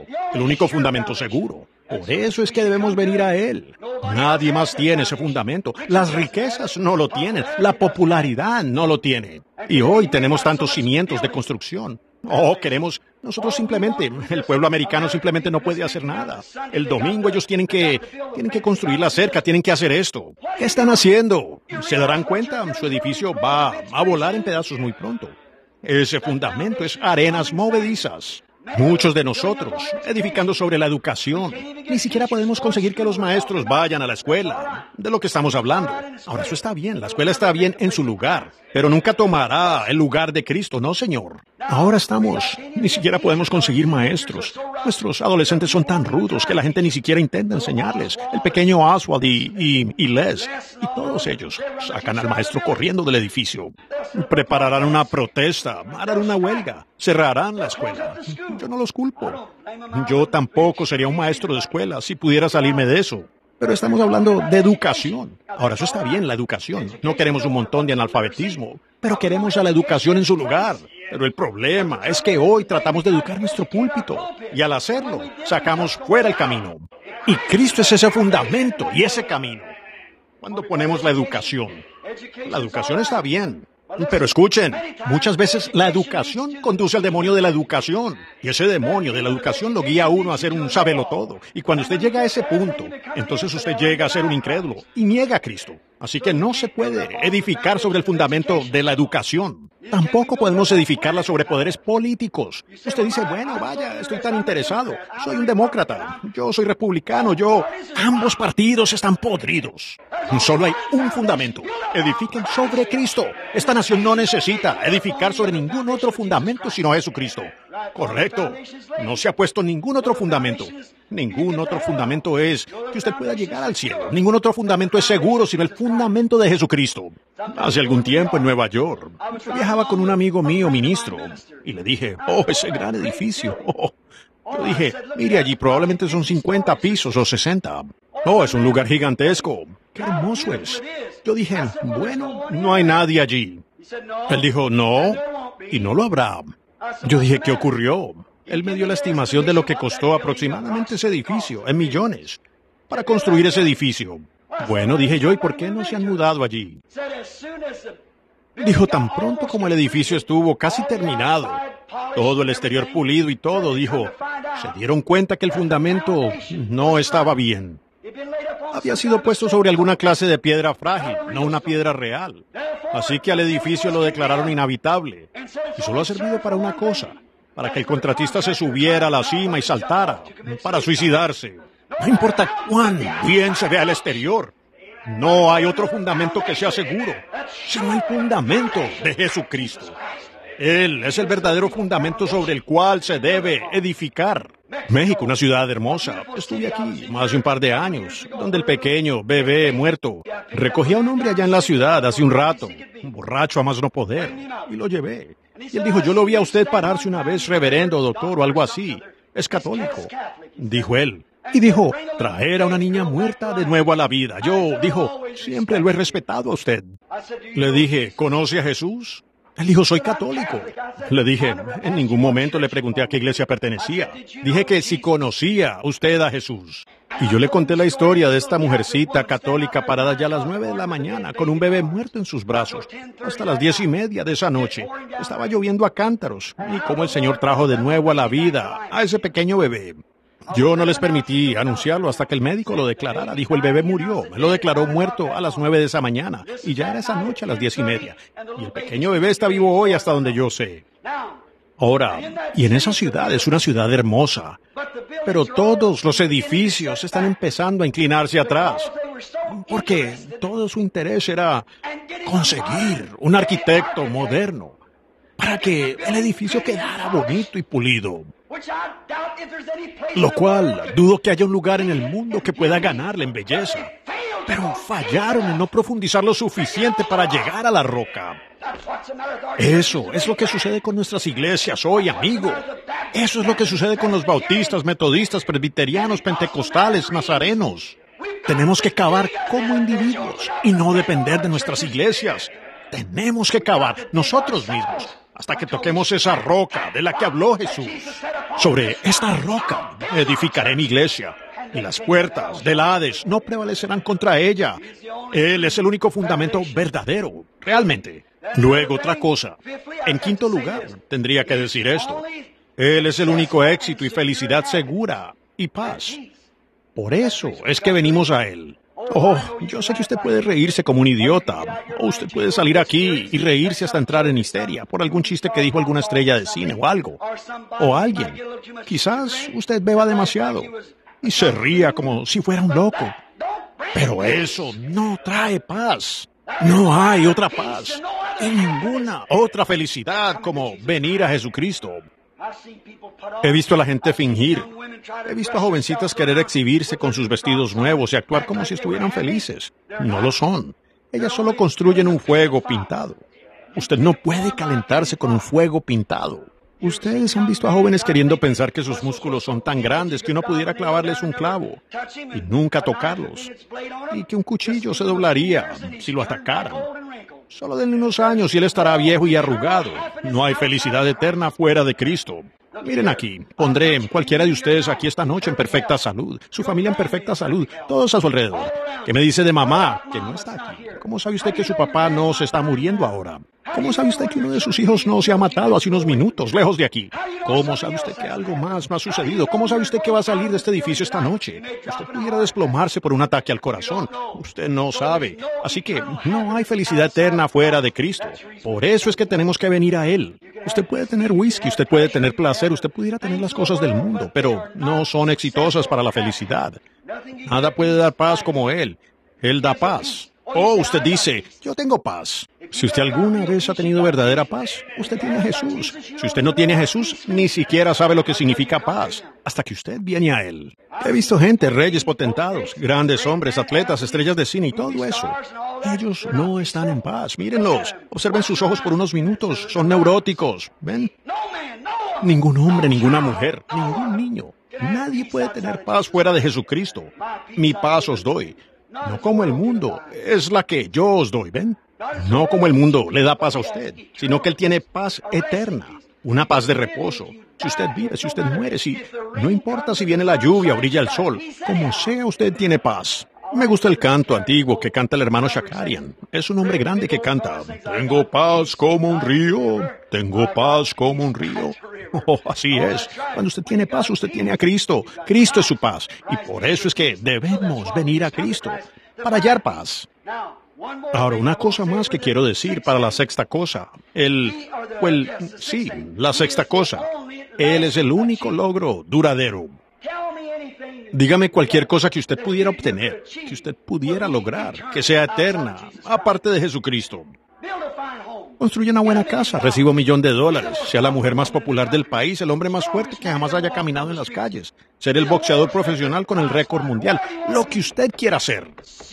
seguro. Por eso es que debemos venir a Él. Nadie más tiene ese fundamento. Las riquezas no lo tienen. La popularidad no lo tiene. Y hoy tenemos tantos cimientos de construcción. Nosotros simplemente, el pueblo americano simplemente no puede hacer nada. El domingo ellos tienen que construir la cerca, tienen que hacer esto. ¿Qué están haciendo? ¿Se darán cuenta? Su edificio va a volar en pedazos muy pronto. Ese fundamento es arenas movedizas. Muchos de nosotros, edificando sobre la educación, ni siquiera podemos conseguir que los maestros vayan a la escuela. De lo que estamos hablando. Ahora, eso está bien, la escuela está bien en su lugar, pero nunca tomará el lugar de Cristo, no, Señor. Ahora ni siquiera podemos conseguir maestros. Nuestros adolescentes son tan rudos que la gente ni siquiera intenta enseñarles. El pequeño Oswald y Les, y todos ellos sacan al maestro corriendo del edificio. Prepararán una protesta, harán una huelga, cerrarán la escuela. Yo no los culpo. Yo tampoco sería un maestro de escuela si pudiera salirme de eso. Pero estamos hablando de educación. Ahora, eso está bien, la educación. No queremos un montón de analfabetismo, pero queremos a la educación en su lugar. Pero el problema es que hoy tratamos de educar nuestro púlpito, y al hacerlo, sacamos fuera el camino. Y Cristo es ese fundamento y ese camino. Cuando ponemos la educación está bien. Pero escuchen, muchas veces la educación conduce al demonio de la educación. Y ese demonio de la educación lo guía a uno a ser un sabelotodo. Y cuando usted llega a ese punto, entonces usted llega a ser un incrédulo y niega a Cristo. Así que no se puede edificar sobre el fundamento de la educación. Tampoco podemos edificarla sobre poderes políticos. Usted dice, bueno, vaya, estoy tan interesado. Soy un demócrata. Yo soy republicano. Ambos partidos están podridos. Solo hay un fundamento. Edifiquen sobre Cristo. Esta nación no necesita edificar sobre ningún otro fundamento sino Jesucristo. Correcto. No se ha puesto ningún otro fundamento. Ningún otro fundamento es que usted pueda llegar al cielo. Ningún otro fundamento es seguro sino el fundamento de Jesucristo. Hace algún tiempo en Nueva York, yo viajaba con un amigo mío, ministro, y le dije, ese gran edificio. Yo dije, mire, allí probablemente son 50 pisos o 60. Es un lugar gigantesco. ¡Qué hermoso es! Yo dije, bueno, no hay nadie allí. Él dijo, no, y no lo habrá. Yo dije, ¿qué ocurrió? Él me dio la estimación de lo que costó aproximadamente ese edificio, en millones, para construir ese edificio. Bueno, dije yo, ¿y por qué no se han mudado allí? Dijo, tan pronto como el edificio estuvo casi terminado, todo el exterior pulido y todo, dijo, se dieron cuenta que el fundamento no estaba bien. Había sido puesto sobre alguna clase de piedra frágil, no una piedra real. Así que al edificio lo declararon inhabitable. Y solo ha servido para una cosa, para que el contratista se subiera a la cima y saltara, para suicidarse. No importa cuán bien se vea el exterior. No hay otro fundamento que sea seguro, sino el fundamento de Jesucristo. Él es el verdadero fundamento sobre el cual se debe edificar. México, una ciudad hermosa. Estuve aquí más de un par de años, donde el pequeño bebé muerto recogía a un hombre allá en la ciudad hace un rato, un borracho a más no poder, y lo llevé. Y él dijo, yo lo vi a usted pararse una vez, reverendo, doctor, o algo así. Es católico, dijo él. Y dijo, traer a una niña muerta de nuevo a la vida. Dijo, siempre lo he respetado a usted. Le dije, ¿conoce a Jesús? Él dijo, soy católico. Le dije, en ningún momento le pregunté a qué iglesia pertenecía. Dije que si conocía usted a Jesús. Y yo le conté la historia de esta mujercita católica parada ya a las 9 de la mañana con un bebé muerto en sus brazos. Hasta las 10:30 de esa noche. Estaba lloviendo a cántaros. Y cómo el Señor trajo de nuevo a la vida a ese pequeño bebé. Yo no les permití anunciarlo hasta que el médico lo declarara. Dijo, el bebé murió. Me lo declaró muerto a las 9 de esa mañana. Y ya era esa noche a las 10:30. Y el pequeño bebé está vivo hoy hasta donde yo sé. Ahora, y en esa ciudad es una ciudad hermosa. Pero todos los edificios están empezando a inclinarse atrás. Porque todo su interés era conseguir un arquitecto moderno para que el edificio quedara bonito y pulido. Lo cual, dudo que haya un lugar en el mundo que pueda ganarle en belleza. Pero fallaron en no profundizar lo suficiente para llegar a la roca. Eso es lo que sucede con nuestras iglesias hoy, amigo. Eso es lo que sucede con los bautistas, metodistas, presbiterianos, pentecostales, nazarenos. Tenemos que cavar como individuos y no depender de nuestras iglesias. Tenemos que cavar nosotros mismos hasta que toquemos esa roca de la que habló Jesús. Sobre esta roca edificaré mi iglesia, y las puertas del Hades no prevalecerán contra ella. Él es el único fundamento verdadero, realmente. Luego otra cosa. En quinto lugar, tendría que decir esto. Él es el único éxito y felicidad segura y paz. Por eso es que venimos a Él. Oh, yo sé que usted puede reírse como un idiota, o usted puede salir aquí y reírse hasta entrar en histeria por algún chiste que dijo alguna estrella de cine o algo. O alguien. Quizás usted beba demasiado y se ría como si fuera un loco. Pero eso no trae paz. No hay otra paz y ninguna otra felicidad como venir a Jesucristo. He visto a la gente fingir. He visto a jovencitas querer exhibirse con sus vestidos nuevos y actuar como si estuvieran felices. No lo son. Ellas solo construyen un fuego pintado. Usted no puede calentarse con un fuego pintado. Ustedes han visto a jóvenes queriendo pensar que sus músculos son tan grandes que uno pudiera clavarles un clavo y nunca tocarlos, y que un cuchillo se doblaría si lo atacaran. Solo denle unos años y él estará viejo y arrugado. No hay felicidad eterna fuera de Cristo. Miren aquí, pondré cualquiera de ustedes aquí esta noche en perfecta salud, su familia en perfecta salud, todos a su alrededor. ¿Qué me dice de mamá, que no está aquí? ¿Cómo sabe usted que su papá no se está muriendo ahora? ¿Cómo sabe usted que uno de sus hijos no se ha matado hace unos minutos, lejos de aquí? ¿Cómo sabe usted que algo más no ha sucedido? ¿Cómo sabe usted que va a salir de este edificio esta noche? Usted pudiera desplomarse por un ataque al corazón. Usted no sabe. Así que no hay felicidad eterna fuera de Cristo. Por eso es que tenemos que venir a Él. Usted puede tener whisky, usted puede tener placer, usted pudiera tener las cosas del mundo, pero no son exitosas para la felicidad. Nada puede dar paz como Él. Él da paz. Oh, usted dice, yo tengo paz. Si usted alguna vez ha tenido verdadera paz, usted tiene a Jesús. Si usted no tiene a Jesús, ni siquiera sabe lo que significa paz, hasta que usted viene a Él. He visto gente, reyes potentados, grandes hombres, atletas, estrellas de cine y todo eso. Ellos no están en paz. Mírenlos. Observen sus ojos por unos minutos. Son neuróticos. ¿Ven? Ningún hombre, ninguna mujer, ningún niño. Nadie puede tener paz fuera de Jesucristo. Mi paz os doy. No como el mundo, es la que yo os doy, ¿ven? No como el mundo le da paz a usted, sino que Él tiene paz eterna, una paz de reposo. Si usted vive, si usted muere, si no importa si viene la lluvia o brilla el sol, como sea usted tiene paz. Me gusta el canto antiguo que canta el hermano Shakarian. Es un hombre grande que canta, tengo paz como un río, tengo paz como un río. Oh, así es. Cuando usted tiene paz, usted tiene a Cristo. Cristo es su paz. Y por eso es que debemos venir a Cristo, para hallar paz. Ahora, una cosa más que quiero decir para la sexta cosa. La sexta cosa. Él es el único logro duradero. Dígame cualquier cosa que usted pudiera obtener, que usted pudiera lograr, que sea eterna, aparte de Jesucristo. Construya una buena casa, reciba $1 millón, sea la mujer más popular del país, el hombre más fuerte que jamás haya caminado en las calles, ser el boxeador profesional con el récord mundial, lo que usted quiera hacer.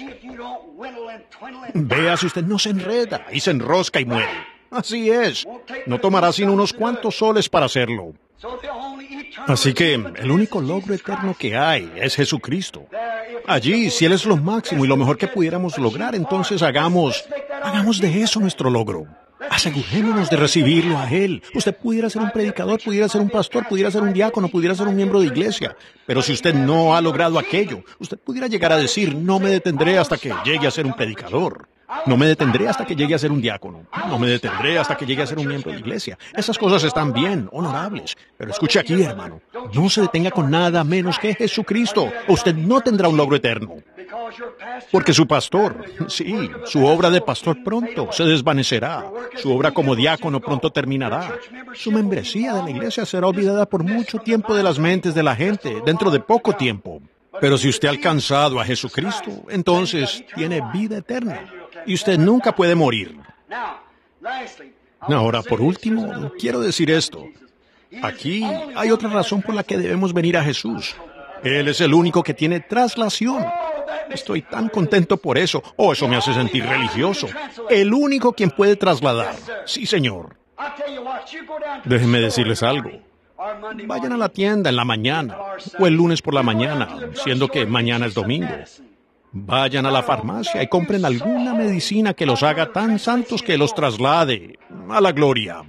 Vea si usted no se enreda y se enrosca y muere. Así es. No tomará sino unos cuantos soles para hacerlo. Así que el único logro eterno que hay es Jesucristo. Allí, si Él es lo máximo y lo mejor que pudiéramos lograr, entonces hagamos de eso nuestro logro. Asegurémonos de recibirlo a Él. Usted pudiera ser un predicador, pudiera ser un pastor, pudiera ser un diácono, pudiera ser un miembro de iglesia. Pero si usted no ha logrado aquello, usted pudiera llegar a decir, no me detendré hasta que llegue a ser un predicador. No me detendré hasta que llegue a ser un diácono. No me detendré hasta que llegue a ser un miembro de iglesia. Esas cosas están bien, honorables. Pero escuche aquí, hermano. No se detenga con nada menos que Jesucristo. Usted no tendrá un logro eterno. Porque su pastor, sí, su obra de pastor pronto se desvanecerá. Su obra como diácono pronto terminará. Su membresía de la iglesia será olvidada por mucho tiempo de las mentes de la gente, dentro de poco tiempo. Pero si usted ha alcanzado a Jesucristo, entonces tiene vida eterna. Y usted nunca puede morir. Ahora, por último, quiero decir esto. Aquí hay otra razón por la que debemos venir a Jesús. Él es el único que tiene traslación. Estoy tan contento por eso. Oh, eso me hace sentir religioso. El único quien puede trasladar. Sí, señor. Déjenme decirles algo. Vayan a la tienda en la mañana o el lunes por la mañana, siendo que mañana es domingo. Vayan a la farmacia y compren alguna medicina que los haga tan santos que los traslade a la gloria.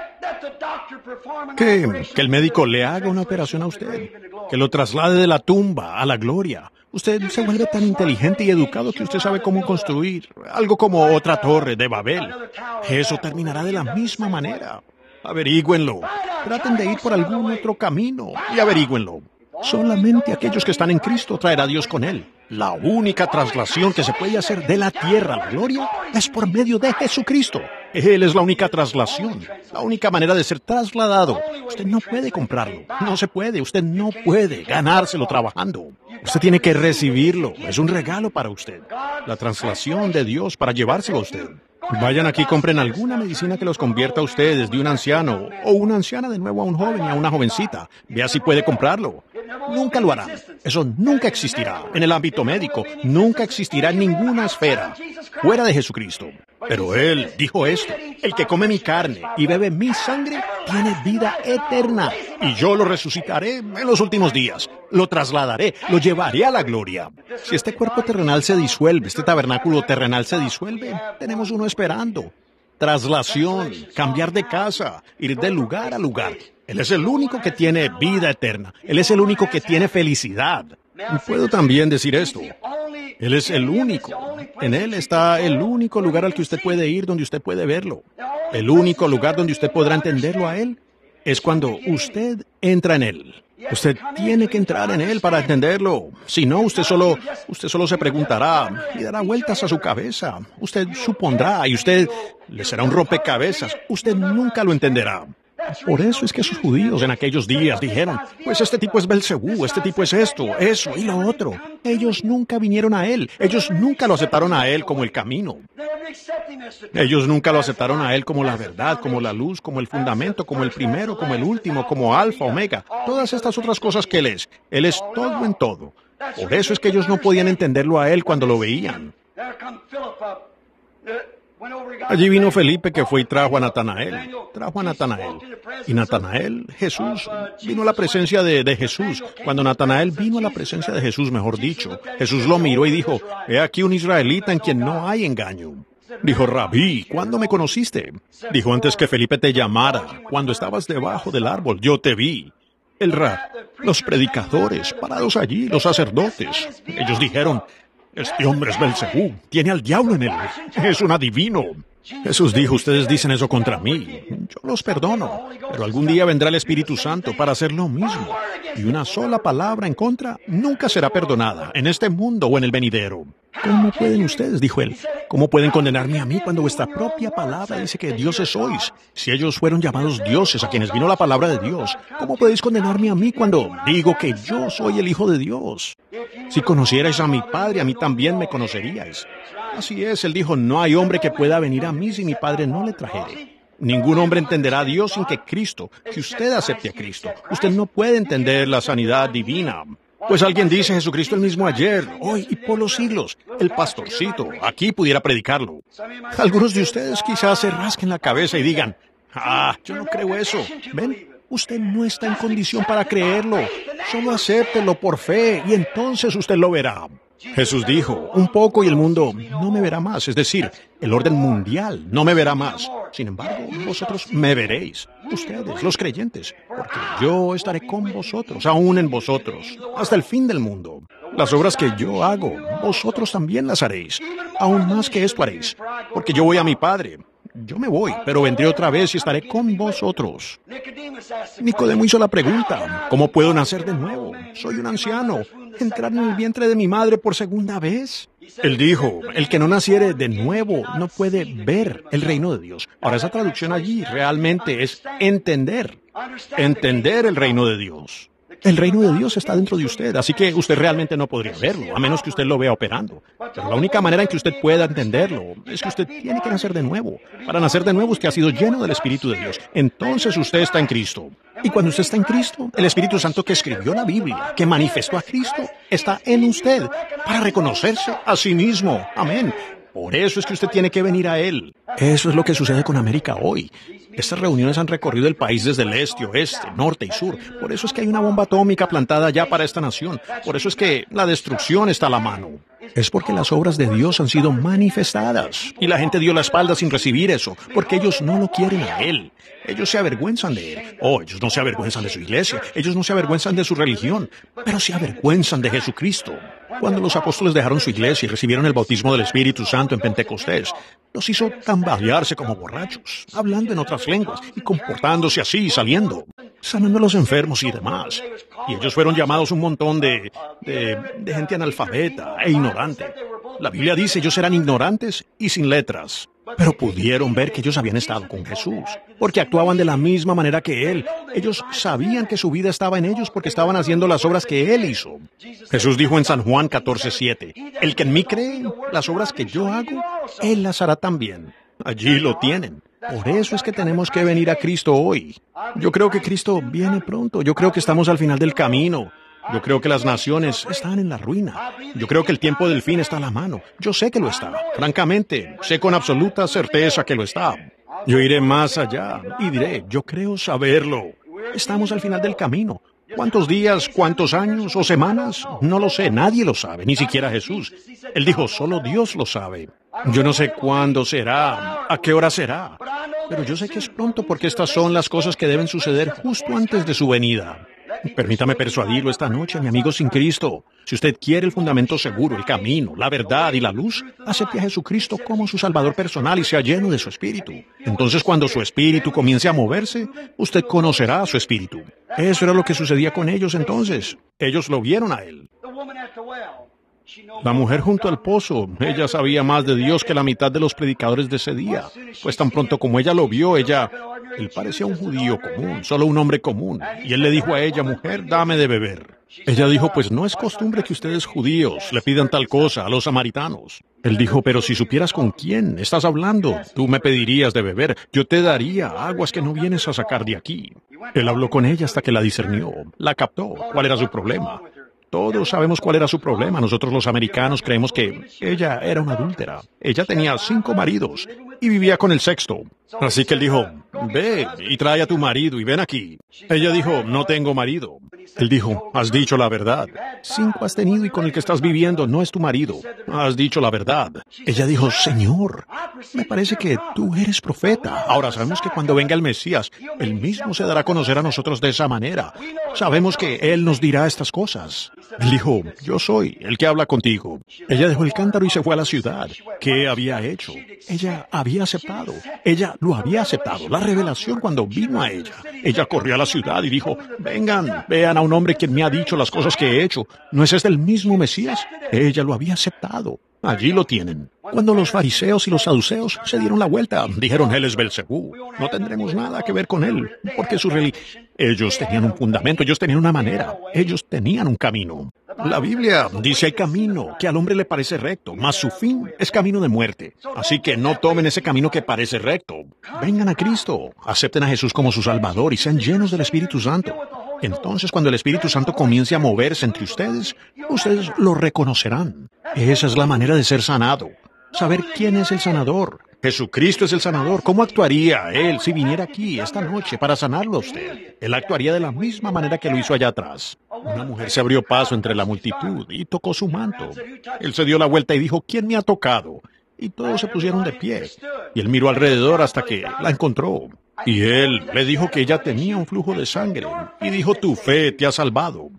Que el médico le haga una operación a usted, que lo traslade de la tumba a la gloria. Usted se vuelve tan inteligente y educado que usted sabe cómo construir algo como otra torre de Babel. Eso terminará de la misma manera. Averígüenlo. Traten de ir por algún otro camino y averígüenlo. Solamente aquellos que están en Cristo traerá a Dios con Él. La única traslación que se puede hacer de la tierra a la gloria es por medio de Jesucristo. Él es la única traslación, la única manera de ser trasladado. Usted no puede comprarlo, no se puede, usted no puede ganárselo trabajando. Usted tiene que recibirlo, es un regalo para usted. La traslación de Dios para llevárselo a usted. Vayan aquí y compren alguna medicina que los convierta a ustedes de un anciano o una anciana de nuevo a un joven y a una jovencita. Vea si puede comprarlo. Nunca lo harán. Eso nunca existirá. En el ámbito médico, nunca existirá en ninguna esfera fuera de Jesucristo. Pero Él dijo esto: el que come mi carne y bebe mi sangre tiene vida eterna. Y yo lo resucitaré en los últimos días. Lo trasladaré, lo llevaré a la gloria. Si este cuerpo terrenal se disuelve, este tabernáculo terrenal se disuelve, tenemos uno esperando. Traslación, cambiar de casa, ir de lugar a lugar. Él es el único que tiene vida eterna. Él es el único que tiene felicidad. Y puedo también decir esto. Él es el único. En Él está el único lugar al que usted puede ir, donde usted puede verlo. El único lugar donde usted podrá entenderlo a Él es cuando usted entra en Él. Usted tiene que entrar en Él para entenderlo. Si no, usted solo se preguntará y dará vueltas a su cabeza. Usted supondrá y usted le será un rompecabezas. Usted nunca lo entenderá. Por eso es que sus judíos en aquellos días dijeron, pues este tipo es Belcebú, este tipo es esto, eso y lo otro. Ellos nunca vinieron a Él, ellos nunca lo aceptaron a Él como el camino. Ellos nunca lo aceptaron a Él como la verdad, como la luz, como el fundamento, como el primero, como el último, como alfa, omega. Todas estas otras cosas que Él es. Él es todo en todo. Por eso es que ellos no podían entenderlo a Él cuando lo veían. Allí vino Felipe, que fue y trajo a Natanael. Y Natanael, Jesús, vino a la presencia de Jesús. Cuando Natanael vino a la presencia de Jesús, mejor dicho, Jesús lo miró y dijo, he aquí un israelita en quien no hay engaño. Dijo, Rabí, ¿cuándo me conociste? Dijo, antes que Felipe te llamara, cuando estabas debajo del árbol, yo te vi. Los predicadores, parados allí, los sacerdotes, ellos dijeron, este hombre es Belcebú, tiene al diablo en él, es un adivino. Jesús dijo, ustedes dicen eso contra mí, yo los perdono, pero algún día vendrá el Espíritu Santo para hacer lo mismo, y una sola palabra en contra nunca será perdonada, en este mundo o en el venidero. ¿Cómo pueden ustedes, dijo él, cómo pueden condenarme a mí cuando vuestra propia palabra dice que dioses sois? Si ellos fueron llamados dioses a quienes vino la palabra de Dios, ¿cómo podéis condenarme a mí cuando digo que yo soy el Hijo de Dios? Si conocierais a mi Padre, a mí también me conoceríais. Así es, él dijo, no hay hombre que pueda venir a mí si mi Padre no le trajere. Ningún hombre entenderá a Dios sin que Cristo, que usted acepte a Cristo. Usted no puede entender la sanidad divina. Pues alguien dice Jesucristo el mismo ayer, hoy y por los siglos. El pastorcito, aquí pudiera predicarlo. Algunos de ustedes quizás se rasquen la cabeza y digan, yo no creo eso. ¿Ven? Usted no está en condición para creerlo. Solo acéptelo por fe y entonces usted lo verá. Jesús dijo, un poco y el mundo no me verá más, es decir, el orden mundial no me verá más. Sin embargo, vosotros me veréis, ustedes, los creyentes, porque yo estaré con vosotros, aún en vosotros, hasta el fin del mundo. Las obras que yo hago, vosotros también las haréis, aún más que esto haréis, porque yo voy a mi Padre. Yo me voy, pero vendré otra vez y estaré con vosotros. Nicodemo hizo la pregunta, ¿cómo puedo nacer de nuevo? Soy un anciano. ¿Entrar en el vientre de mi madre por segunda vez? Él dijo, el que no naciere de nuevo no puede ver el reino de Dios. Ahora, esa traducción allí realmente es entender el reino de Dios. El reino de Dios está dentro de usted, así que usted realmente no podría verlo, a menos que usted lo vea operando. Pero la única manera en que usted pueda entenderlo es que usted tiene que nacer de nuevo. Para nacer de nuevo usted ha sido lleno del Espíritu de Dios. Entonces usted está en Cristo. Y cuando usted está en Cristo, el Espíritu Santo que escribió la Biblia, que manifestó a Cristo, está en usted para reconocerse a sí mismo. Amén. Por eso es que usted tiene que venir a Él. Eso es lo que sucede con América hoy. Estas reuniones han recorrido el país desde el este, oeste, norte y sur. Por eso es que hay una bomba atómica plantada ya para esta nación. Por eso es que la destrucción está a la mano. Es porque las obras de Dios han sido manifestadas. Y la gente dio la espalda sin recibir eso, porque ellos no lo quieren a Él. Ellos se avergüenzan de Él. Oh, ellos no se avergüenzan de su iglesia. Ellos no se avergüenzan de su religión. Pero se avergüenzan de Jesucristo. Cuando los apóstoles dejaron su iglesia y recibieron el bautismo del Espíritu Santo en Pentecostés, los hizo tambalearse como borrachos, hablando en otras lenguas y comportándose así y saliendo, sanando a los enfermos y demás. Y ellos fueron llamados un montón de gente analfabeta e ignorante. La Biblia dice, ellos eran ignorantes y sin letras. Pero pudieron ver que ellos habían estado con Jesús, porque actuaban de la misma manera que Él. Ellos sabían que su vida estaba en ellos porque estaban haciendo las obras que Él hizo. Jesús dijo en San Juan 14:7, el que en mí cree, las obras que yo hago, Él las hará también. Allí lo tienen. Por eso es que tenemos que venir a Cristo hoy. Yo creo que Cristo viene pronto. Yo creo que estamos al final del camino. Yo creo que las naciones están en la ruina. Yo creo que el tiempo del fin está a la mano. Yo sé que lo está. Francamente, sé con absoluta certeza que lo está. Yo iré más allá y diré, yo creo saberlo. Estamos al final del camino. ¿Cuántos días, cuántos años o semanas? No lo sé, nadie lo sabe, ni siquiera Jesús. Él dijo, solo Dios lo sabe. Yo no sé cuándo será, a qué hora será, pero yo sé que es pronto porque estas son las cosas que deben suceder justo antes de su venida. Permítame persuadirlo esta noche, mi amigo sin Cristo. Si usted quiere el fundamento seguro, el camino, la verdad y la luz, acepte a Jesucristo como su Salvador personal y sea lleno de su Espíritu. Entonces, cuando su Espíritu comience a moverse, usted conocerá a su Espíritu. Eso era lo que sucedía con ellos entonces. Ellos lo vieron a Él. La mujer junto al pozo, ella sabía más de Dios que la mitad de los predicadores de ese día. Pues tan pronto como ella lo vio, él parecía un judío común, solo un hombre común. Y él le dijo a ella, mujer, dame de beber. Ella dijo, pues no es costumbre que ustedes judíos le pidan tal cosa a los samaritanos. Él dijo, pero si supieras con quién estás hablando, tú me pedirías de beber, yo te daría aguas que no vienes a sacar de aquí. Él habló con ella hasta que la discernió, la captó, cuál era su problema. Todos sabemos cuál era su problema. Nosotros los americanos creemos que ella era una adúltera. Ella tenía 5 maridos y vivía con el 6º. Así que él dijo, ve y trae a tu marido y ven aquí. Ella dijo, no tengo marido. Él dijo, has dicho la verdad. 5 has tenido y con el que estás viviendo no es tu marido. Has dicho la verdad. Ella dijo, Señor, me parece que tú eres profeta. Ahora sabemos que cuando venga el Mesías, Él mismo se dará a conocer a nosotros de esa manera. Sabemos que Él nos dirá estas cosas. Él dijo, yo soy el que habla contigo. Ella dejó el cántaro y se fue a la ciudad. ¿Qué había hecho? Ella había aceptado. Ella lo había aceptado. La revelación cuando vino a ella. Ella corrió a la ciudad y dijo, vengan, vean a un hombre quien me ha dicho las cosas que he hecho. ¿No es este el mismo Mesías? Ella lo había aceptado. Allí lo tienen. Cuando los fariseos y los saduceos se dieron la vuelta, dijeron, él es Belcebú. No tendremos nada que ver con él, porque su religión... Ellos tenían un fundamento, ellos tenían una manera, ellos tenían un camino. La Biblia dice hay camino que al hombre le parece recto, mas su fin es camino de muerte. Así que no tomen ese camino que parece recto. Vengan a Cristo, acepten a Jesús como su Salvador y sean llenos del Espíritu Santo. Entonces, cuando el Espíritu Santo comience a moverse entre ustedes, ustedes lo reconocerán. Esa es la manera de ser sanado. Saber quién es el sanador. Jesucristo es el sanador. ¿Cómo actuaría Él si viniera aquí esta noche para sanarlo a usted? Él actuaría de la misma manera que lo hizo allá atrás. Una mujer se abrió paso entre la multitud y tocó su manto. Él se dio la vuelta y dijo, ¿quién me ha tocado? Y todos se pusieron de pie. Y él miró alrededor hasta que la encontró. Y él le dijo que ella tenía un flujo de sangre. Y dijo, tu fe te ha salvado.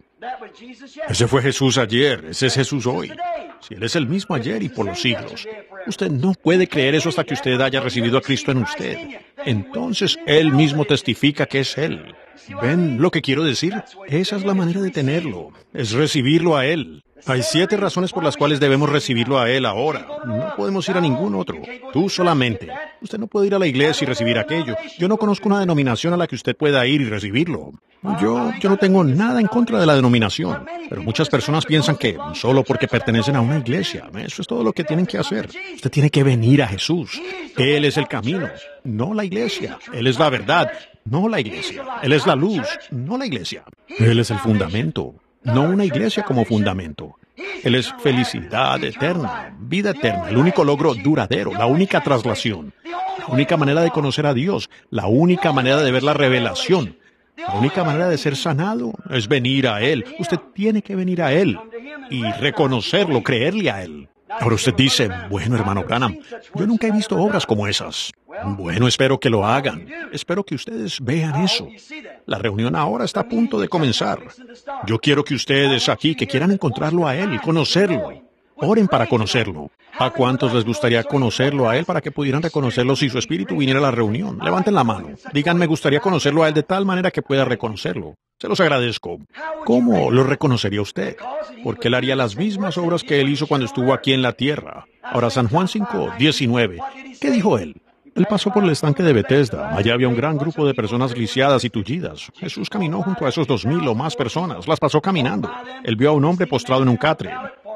Ese fue Jesús ayer, ese es Jesús hoy. Si Él es el mismo ayer y por los siglos. Usted no puede creer eso hasta que usted haya recibido a Cristo en usted. Entonces Él mismo testifica que es Él. ¿Ven lo que quiero decir? Esa es la manera de tenerlo, es recibirlo a Él. Hay 7 razones por las cuales debemos recibirlo a Él ahora. No podemos ir a ningún otro. Tú solamente. Usted no puede ir a la iglesia y recibir aquello. Yo no conozco una denominación a la que usted pueda ir y recibirlo. Yo no tengo nada en contra de la denominación, pero muchas personas piensan que solo porque pertenecen a una iglesia, eso es todo lo que tienen que hacer. Usted tiene que venir a Jesús. Él es el camino, no la iglesia. Él es la verdad, no la iglesia. Él es la luz, no la iglesia. Él es el fundamento, no una iglesia como fundamento. Él es felicidad eterna, vida eterna, el único logro duradero, la única traslación, la única manera de conocer a Dios, la única manera de ver la revelación. La única manera de ser sanado es venir a Él. Usted tiene que venir a Él y reconocerlo, creerle a Él. Ahora usted dice, bueno, hermano Branham, yo nunca he visto obras como esas. Bueno, espero que lo hagan. Espero que ustedes vean eso. La reunión ahora está a punto de comenzar. Yo quiero que ustedes aquí, que quieran encontrarlo a Él, conocerlo. Oren para conocerlo. ¿A cuántos les gustaría conocerlo a Él para que pudieran reconocerlo si su espíritu viniera a la reunión? Levanten la mano. Digan, me gustaría conocerlo a Él de tal manera que pueda reconocerlo. Se los agradezco. ¿Cómo lo reconocería usted? Porque Él haría las mismas obras que Él hizo cuando estuvo aquí en la tierra. Ahora, San Juan 5:19. ¿Qué dijo Él? Él pasó por el estanque de Betesda. Allá había un gran grupo de personas lisiadas y tullidas. Jesús caminó junto a esos 2,000 o más personas. Las pasó caminando. Él vio a un hombre postrado en un catre.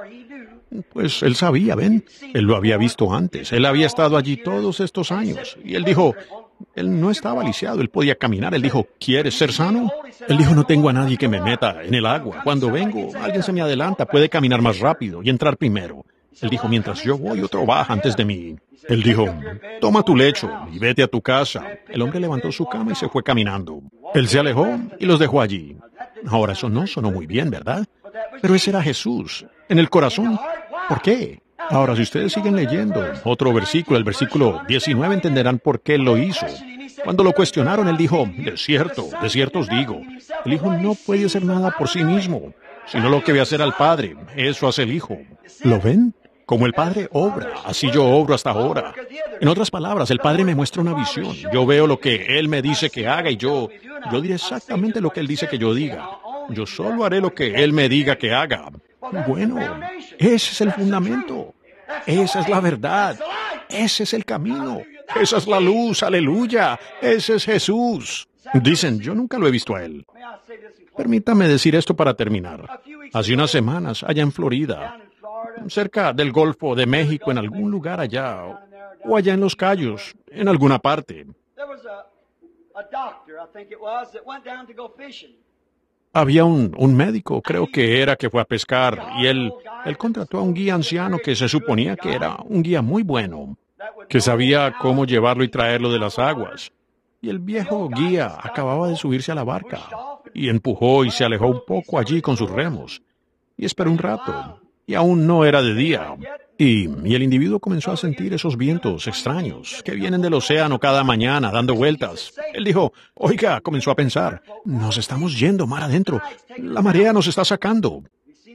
Pues él sabía, ¿ven? Él lo había visto antes. Él había estado allí todos estos años. Y él dijo, él no estaba lisiado, él podía caminar. Él dijo, ¿quieres ser sano? Él dijo, no tengo a nadie que me meta en el agua. Cuando vengo, alguien se me adelanta, puede caminar más rápido y entrar primero. Él dijo, mientras yo voy, otro baja antes de mí. Él dijo, toma tu lecho y vete a tu casa. El hombre levantó su cama y se fue caminando. Él se alejó y los dejó allí. Ahora, eso no sonó muy bien, ¿verdad? Pero ese era Jesús, en el corazón. ¿Por qué? Ahora, si ustedes siguen leyendo otro versículo, el versículo 19, entenderán por qué él lo hizo. Cuando lo cuestionaron, él dijo, de cierto os digo. El Hijo no puede hacer nada por sí mismo, sino lo que ve hacer al Padre. Eso hace el Hijo. ¿Lo ven? Como el Padre obra, así yo obro hasta ahora. En otras palabras, el Padre me muestra una visión. Yo veo lo que Él me dice que haga y yo diré exactamente lo que Él dice que yo diga. Yo solo haré lo que Él me diga que haga. Bueno, ese es el fundamento. Esa es la verdad. Ese es el camino. Esa es la luz. Aleluya. Ese es Jesús. Dicen, yo nunca lo he visto a Él. Permítame decir esto para terminar. Hace unas semanas, allá en Florida, cerca del Golfo de México, en algún lugar allá, o allá en Los Cayos, en alguna parte, había un médico, creo que era, que fue a pescar, y él contrató a un guía anciano que se suponía que era un guía muy bueno, que sabía cómo llevarlo y traerlo de las aguas. Y el viejo guía acababa de subirse a la barca, y empujó y se alejó un poco allí con sus remos, y esperó un rato, y aún no era de día. Y el individuo comenzó a sentir esos vientos extraños que vienen del océano cada mañana dando vueltas. Él dijo, oiga, comenzó a pensar, nos estamos yendo mar adentro, la marea nos está sacando.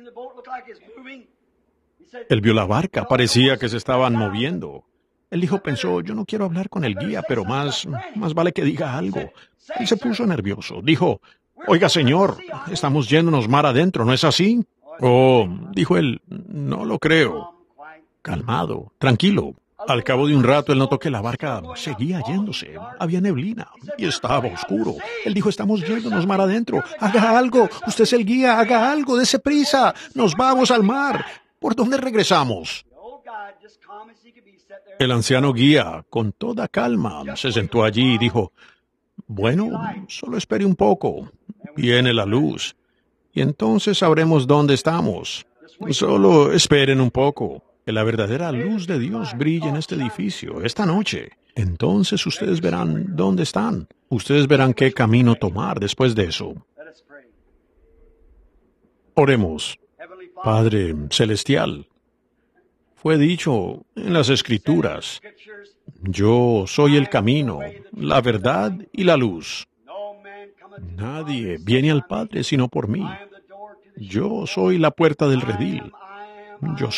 Él vio la barca, parecía que se estaban moviendo. El hijo pensó, yo no quiero hablar con el guía, pero más vale que diga algo. Él se puso nervioso, dijo, oiga señor, estamos yéndonos mar adentro, ¿no es así? Oh, dijo él, no lo creo. Calmado, tranquilo. Al cabo de un rato, él notó que la barca seguía yéndose. Había neblina y estaba oscuro. Él dijo, estamos yéndonos mar adentro. Haga algo. Usted es el guía. Haga algo. Dese prisa. Nos vamos al mar. ¿Por dónde regresamos? El anciano guía, con toda calma, se sentó allí y dijo, bueno, solo espere un poco. Viene la luz. Y entonces sabremos dónde estamos. Solo esperen un poco. que la verdadera luz de Dios brille en este edificio esta noche. Entonces ustedes verán dónde están. Ustedes verán qué camino tomar después de eso. Oremos. Padre Celestial, fue dicho en las Escrituras, yo soy el camino, la verdad y la luz. Nadie viene al Padre sino por mí. Yo soy la puerta del redil. Yo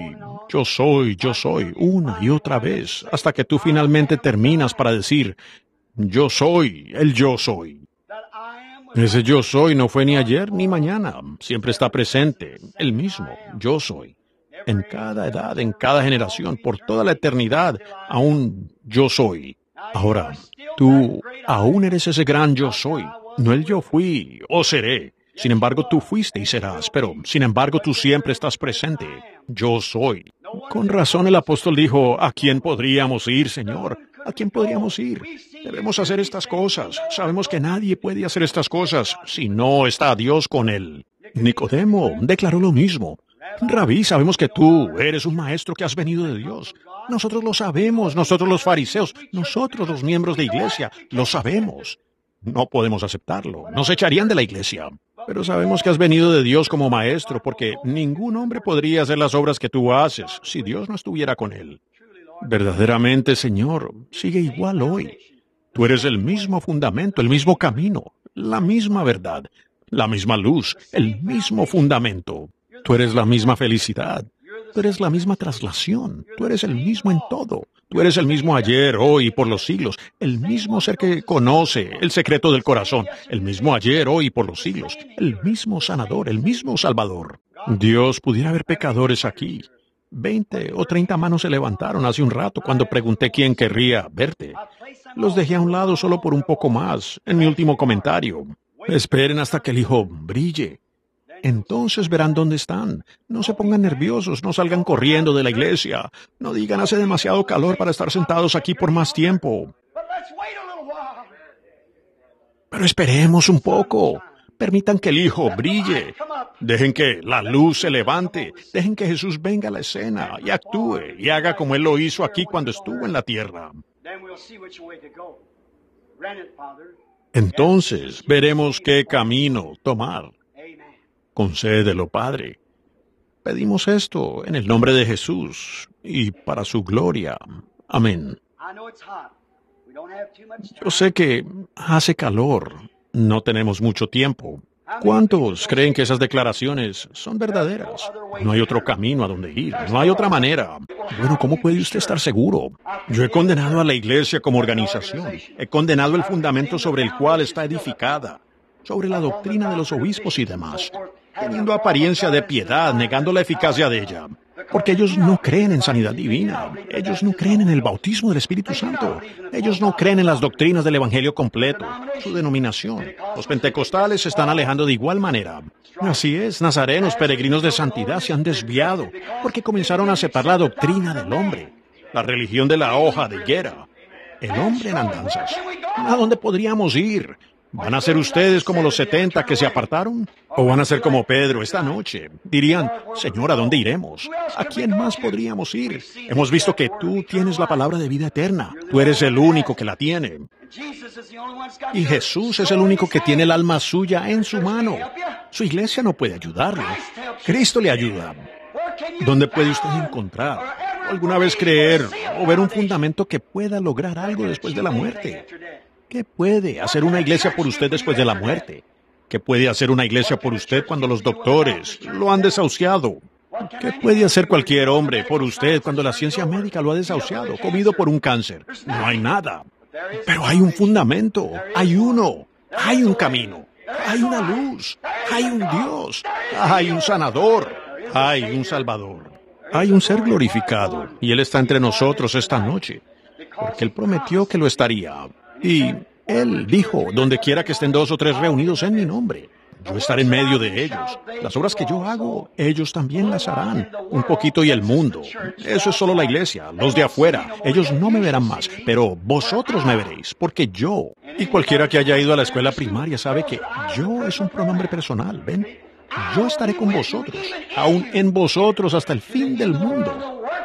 soy, una y otra vez, hasta que tú finalmente terminas para decir, yo soy, el yo soy. Ese yo soy no fue ni ayer ni mañana, siempre está presente, el mismo, yo soy. En cada edad, en cada generación, por toda la eternidad, aún yo soy. Ahora, tú aún eres ese gran yo soy, no el yo fui o seré. Sin embargo, tú fuiste y serás, pero sin embargo tú siempre estás presente. Yo soy. Con razón el apóstol dijo, ¿a quién podríamos ir, Señor? ¿A quién podríamos ir? Debemos hacer estas cosas. Sabemos que nadie puede hacer estas cosas si no está Dios con él. Nicodemo declaró lo mismo. Rabí, sabemos que tú eres un maestro que has venido de Dios. Nosotros lo sabemos, nosotros los fariseos, nosotros los miembros de iglesia, lo sabemos. No podemos aceptarlo. Nos echarían de la iglesia. Pero sabemos que has venido de Dios como maestro, porque ningún hombre podría hacer las obras que tú haces si Dios no estuviera con él. Verdaderamente, Señor, sigue igual hoy. Tú eres el mismo fundamento, el mismo camino, la misma verdad, la misma luz, el mismo fundamento. Tú eres la misma felicidad. Tú eres la misma traslación. Tú eres el mismo en todo. Tú eres el mismo ayer, hoy y por los siglos. El mismo ser que conoce el secreto del corazón. El mismo ayer, hoy y por los siglos. El mismo sanador, el mismo salvador. Dios, pudiera haber pecadores aquí. 20 o 30 manos se levantaron hace un rato cuando pregunté quién querría verte. Los dejé a un lado solo por un poco más, en mi último comentario. Esperen hasta que el Hijo brille. Entonces verán dónde están. No se pongan nerviosos, no salgan corriendo de la iglesia. No digan, hace demasiado calor para estar sentados aquí por más tiempo. Pero esperemos un poco. Permitan que el Hijo brille. Dejen que la luz se levante. Dejen que Jesús venga a la escena y actúe y haga como Él lo hizo aquí cuando estuvo en la tierra. Entonces veremos qué camino tomar. Concédelo, Padre. Pedimos esto en el nombre de Jesús y para su gloria. Amén. Yo sé que hace calor. No tenemos mucho tiempo. ¿Cuántos creen que esas declaraciones son verdaderas? No hay otro camino a donde ir. No hay otra manera. Bueno, ¿cómo puede usted estar seguro? Yo he condenado a la iglesia como organización. He condenado el fundamento sobre el cual está edificada, sobre la doctrina de los obispos y demás, teniendo apariencia de piedad, negando la eficacia de ella. Porque ellos no creen en sanidad divina. Ellos no creen en el bautismo del Espíritu Santo. Ellos no creen en las doctrinas del Evangelio completo, su denominación. Los pentecostales se están alejando de igual manera. Así es, nazarenos, peregrinos de santidad se han desviado porque comenzaron a aceptar la doctrina del hombre, la religión de la hoja de higuera, el hombre en andanzas. ¿A dónde podríamos ir? ¿Van a ser ustedes como los 70 que se apartaron? ¿O van a ser como Pedro esta noche? Dirían, Señor, ¿a dónde iremos? ¿A quién más podríamos ir? Hemos visto que tú tienes la palabra de vida eterna. Tú eres el único que la tiene. Y Jesús es el único que tiene el alma suya en su mano. Su iglesia no puede ayudarle. Cristo le ayuda. ¿Dónde puede usted encontrar, o alguna vez creer, o ver un fundamento que pueda lograr algo después de la muerte? ¿Qué puede hacer una iglesia por usted después de la muerte? ¿Qué puede hacer una iglesia por usted cuando los doctores lo han desahuciado? ¿Qué puede hacer cualquier hombre por usted cuando la ciencia médica lo ha desahuciado, comido por un cáncer? No hay nada. Pero hay un fundamento, hay uno, hay un camino, hay una luz, hay un Dios, hay un sanador, hay un salvador, hay un ser glorificado, y Él está entre nosotros esta noche, porque Él prometió que lo estaría. Y Él dijo, donde quiera que estén 2 o 3 reunidos en mi nombre, yo estaré en medio de ellos. Las obras que yo hago, ellos también las harán. Un poquito y el mundo. Eso es solo la iglesia, los de afuera. Ellos no me verán más, pero vosotros me veréis, porque yo. Y cualquiera que haya ido a la escuela primaria sabe que yo es un pronombre personal, ¿ven? Yo estaré con vosotros, aún en vosotros hasta el fin del mundo.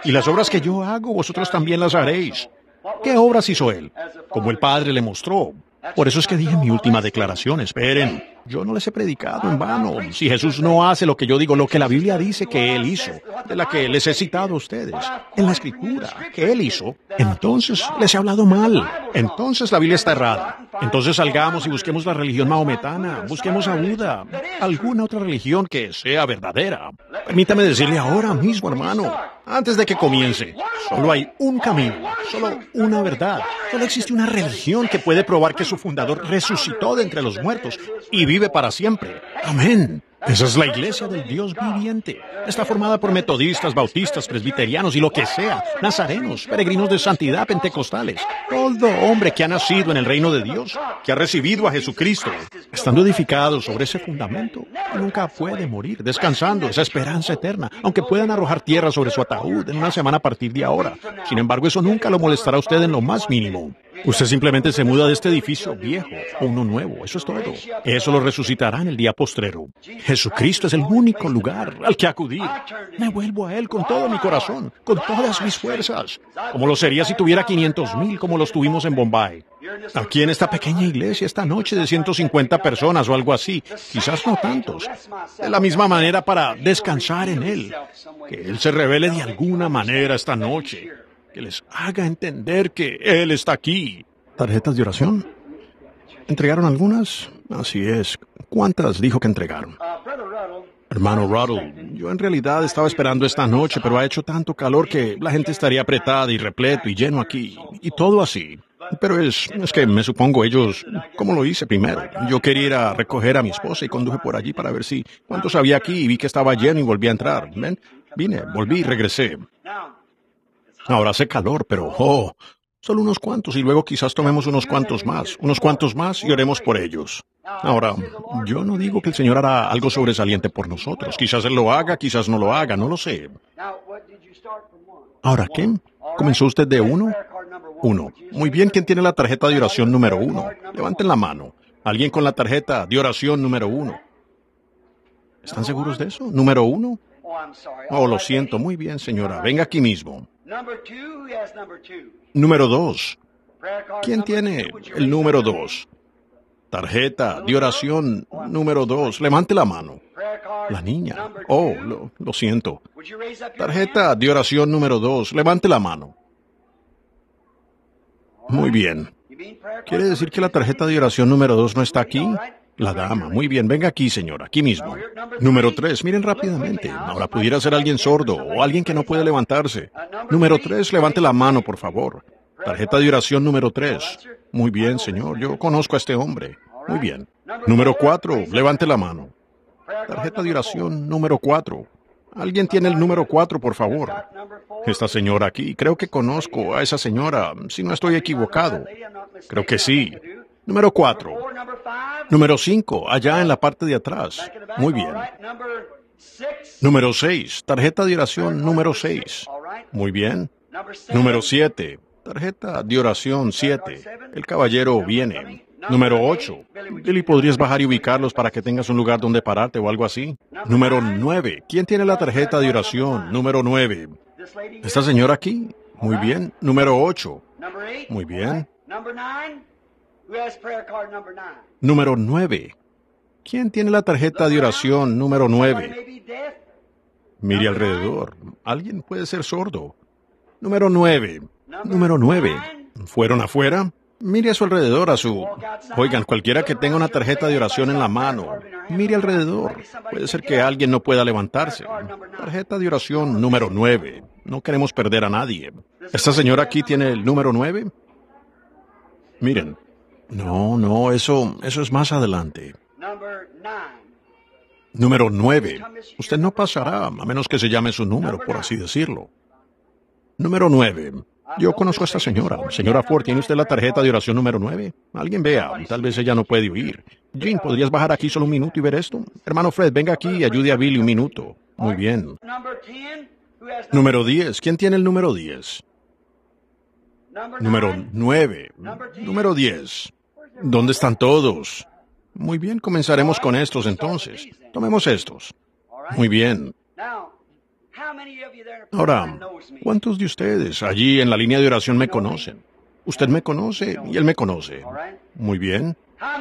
Y las obras que yo hago, vosotros también las haréis. ¿Qué obras hizo él? Como el Padre le mostró. Por eso es que dije en mi última declaración, esperen, yo no les he predicado en vano. Si Jesús no hace lo que yo digo, lo que la Biblia dice que Él hizo, de la que les he citado a ustedes, en la Escritura, que Él hizo, entonces les he hablado mal. Entonces la Biblia está errada. Entonces salgamos y busquemos la religión mahometana, busquemos a Buda, alguna otra religión que sea verdadera. Permítame decirle ahora mismo, hermano, antes de que comience, solo hay un camino, solo una verdad. Solo existe una religión que puede probar que su fundador resucitó de entre los muertos y vive para siempre. Amén. Esa es la iglesia del Dios viviente. Está formada por metodistas, bautistas, presbiterianos y lo que sea, nazarenos, peregrinos de santidad, pentecostales. Todo hombre que ha nacido en el reino de Dios, que ha recibido a Jesucristo, estando edificado sobre ese fundamento, nunca puede morir, descansando esa esperanza eterna, aunque puedan arrojar tierra sobre su ataúd en una semana a partir de ahora. Sin embargo, eso nunca lo molestará a usted en lo más mínimo. Usted simplemente se muda de este edificio viejo a uno nuevo, eso es todo. Eso lo resucitará en el día postrero. Jesucristo es el único lugar al que acudir. Me vuelvo a Él con todo mi corazón, con todas mis fuerzas. Como lo sería si tuviera 500,000 como los tuvimos en Bombay. Aquí en esta pequeña iglesia esta noche de 150 personas o algo así, quizás no tantos. De la misma manera para descansar en Él. Que Él se revele de alguna manera esta noche. Que les haga entender que Él está aquí. ¿Tarjetas de oración? ¿Entregaron algunas? Así es. ¿Cuántas dijo que entregaron? Hermano Ruddle, yo en realidad estaba esperando esta noche, pero ha hecho tanto calor que la gente estaría apretada y repleto y lleno aquí, y todo así. Pero es que me supongo ellos, ¿cómo lo hice primero? Yo quería ir a recoger a mi esposa y conduje por allí para ver si cuántos había aquí y vi que estaba lleno y volví a entrar. ¿Ven? Vine, volví y regresé. Ahora hace calor, pero, solo unos cuantos y luego quizás tomemos unos cuantos más y oremos por ellos. Ahora, yo no digo que el Señor hará algo sobresaliente por nosotros. Quizás Él lo haga, quizás no lo haga, no lo sé. Ahora, ¿qué? ¿Comenzó usted de uno? Uno. Muy bien, ¿quién tiene la tarjeta de oración número 1? Levanten la mano. ¿Alguien con la tarjeta de oración número 1? ¿Están seguros de eso? ¿Número 1? Oh, lo siento, muy bien, señora. Venga aquí mismo. Número 2. ¿Quién tiene el número 2? Tarjeta de oración número 2. Levante la mano. La niña. Oh, lo siento. Tarjeta de oración número 2. Levante la mano. Muy bien. ¿Quiere decir que la tarjeta de oración número 2 no está aquí? La dama. Muy bien. Venga aquí, señora. Aquí mismo. Número 3. Miren rápidamente. Ahora pudiera ser alguien sordo o alguien que no puede levantarse. Número 3. Levante la mano, por favor. Tarjeta de oración número 3. Muy bien, señor. Yo conozco a este hombre. Muy bien. Número 4. Levante la mano. Tarjeta de oración número 4. ¿Alguien tiene el número 4, por favor? Esta señora aquí. Creo que conozco a esa señora, si no estoy equivocado. Creo que sí. Número 4. Número 5, allá en la parte de atrás. Muy bien. Número 6, tarjeta de oración número 6. Muy bien. Número 7, tarjeta de oración 7. El caballero viene. Número 8. Billy, ¿podrías bajar y ubicarlos para que tengas un lugar donde pararte o algo así? Número 9. ¿Quién tiene la tarjeta de oración? Número 9. ¿Esta señora aquí? Muy bien. Número 8. Muy bien. Número 9. ¿Quién tiene la tarjeta de oración número 9? Mire alrededor. Alguien puede ser sordo. Número 9. Número 9. ¿Fueron afuera? Mire a su alrededor, Oigan, cualquiera que tenga una tarjeta de oración en la mano, mire alrededor. Puede ser que alguien no pueda levantarse. Tarjeta de oración número 9. No queremos perder a nadie. ¿Esta señora aquí tiene el número 9? Miren. No, eso es más adelante. Número 9. Usted no pasará, a menos que se llame su número, por así decirlo. Número 9. Yo conozco a esta señora. Señora Ford, ¿tiene usted la tarjeta de oración número 9? Alguien vea, tal vez ella no puede oír. Jean, ¿podrías bajar aquí solo un minuto y ver esto? Hermano Fred, venga aquí y ayude a Billy un minuto. Muy bien. Número 10. ¿Quién tiene el número 10? Número 9. Número 10. ¿Dónde están todos? Muy bien, comenzaremos con estos entonces. Tomemos estos. Muy bien. Ahora, ¿cuántos de ustedes allí en la línea de oración me conocen? Usted me conoce y él me conoce. Muy bien.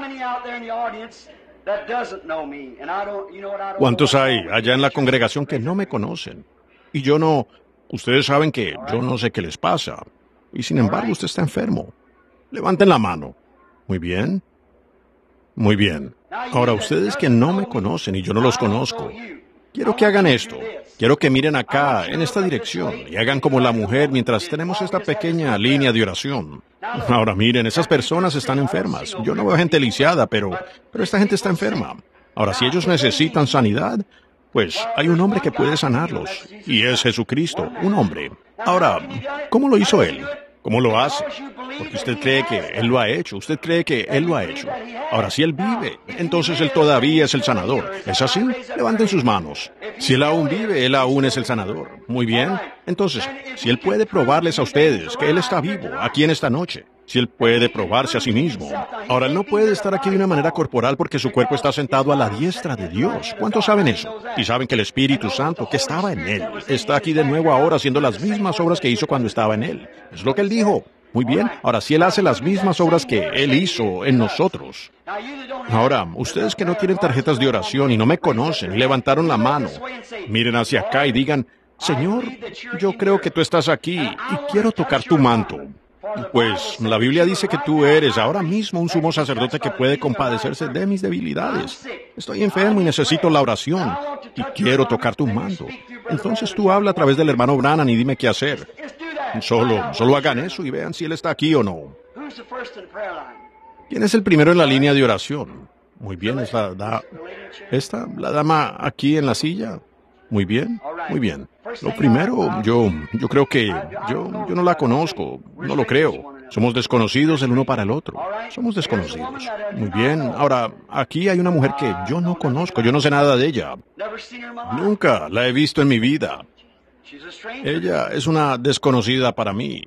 ¿Cuántos hay allá en la congregación que no me conocen? Y yo no... Ustedes saben que yo no sé qué les pasa. Y sin embargo, usted está enfermo. Levanten la mano. Muy bien. Muy bien. Ahora, ustedes que no me conocen y yo no los conozco, quiero que hagan esto. Quiero que miren acá, en esta dirección, y hagan como la mujer mientras tenemos esta pequeña línea de oración. Ahora miren, esas personas están enfermas. Yo no veo gente lisiada, pero esta gente está enferma. Ahora, si ellos necesitan sanidad, pues hay un hombre que puede sanarlos, y es Jesucristo, un hombre. Ahora, ¿cómo lo hizo Él? ¿Cómo lo hace? Porque usted cree que Él lo ha hecho, usted cree que Él lo ha hecho. Ahora, si Él vive, entonces Él todavía es el sanador. ¿Es así? Levanten sus manos. Si Él aún vive, Él aún es el sanador. Muy bien. Entonces, si Él puede probarles a ustedes que Él está vivo aquí en esta noche, si Él puede probarse a sí mismo. Ahora, Él no puede estar aquí de una manera corporal porque su cuerpo está sentado a la diestra de Dios. ¿Cuántos saben eso? Y saben que el Espíritu Santo, que estaba en Él, está aquí de nuevo ahora haciendo las mismas obras que hizo cuando estaba en Él. Es lo que Él dijo. Muy bien. Ahora, si Él hace las mismas obras que Él hizo en nosotros. Ahora, ustedes que no tienen tarjetas de oración y no me conocen y levantaron la mano, miren hacia acá y digan, Señor, yo creo que tú estás aquí y quiero tocar tu manto. Pues la Biblia dice que tú eres ahora mismo un sumo sacerdote que puede compadecerse de mis debilidades. Estoy enfermo y necesito la oración y quiero tocar tu manto. Entonces tú habla a través del hermano Branham y dime qué hacer. Solo hagan eso y vean si él está aquí o no. ¿Quién es el primero en la línea de oración? Muy bien, es la dama aquí en la silla. Muy bien, muy bien. Lo primero, yo creo que yo no la conozco, no lo creo. Somos desconocidos el uno para el otro. Somos desconocidos. Muy bien. Ahora, aquí hay una mujer que yo no conozco, yo no sé nada de ella. Nunca la he visto en mi vida. Ella es una desconocida para mí.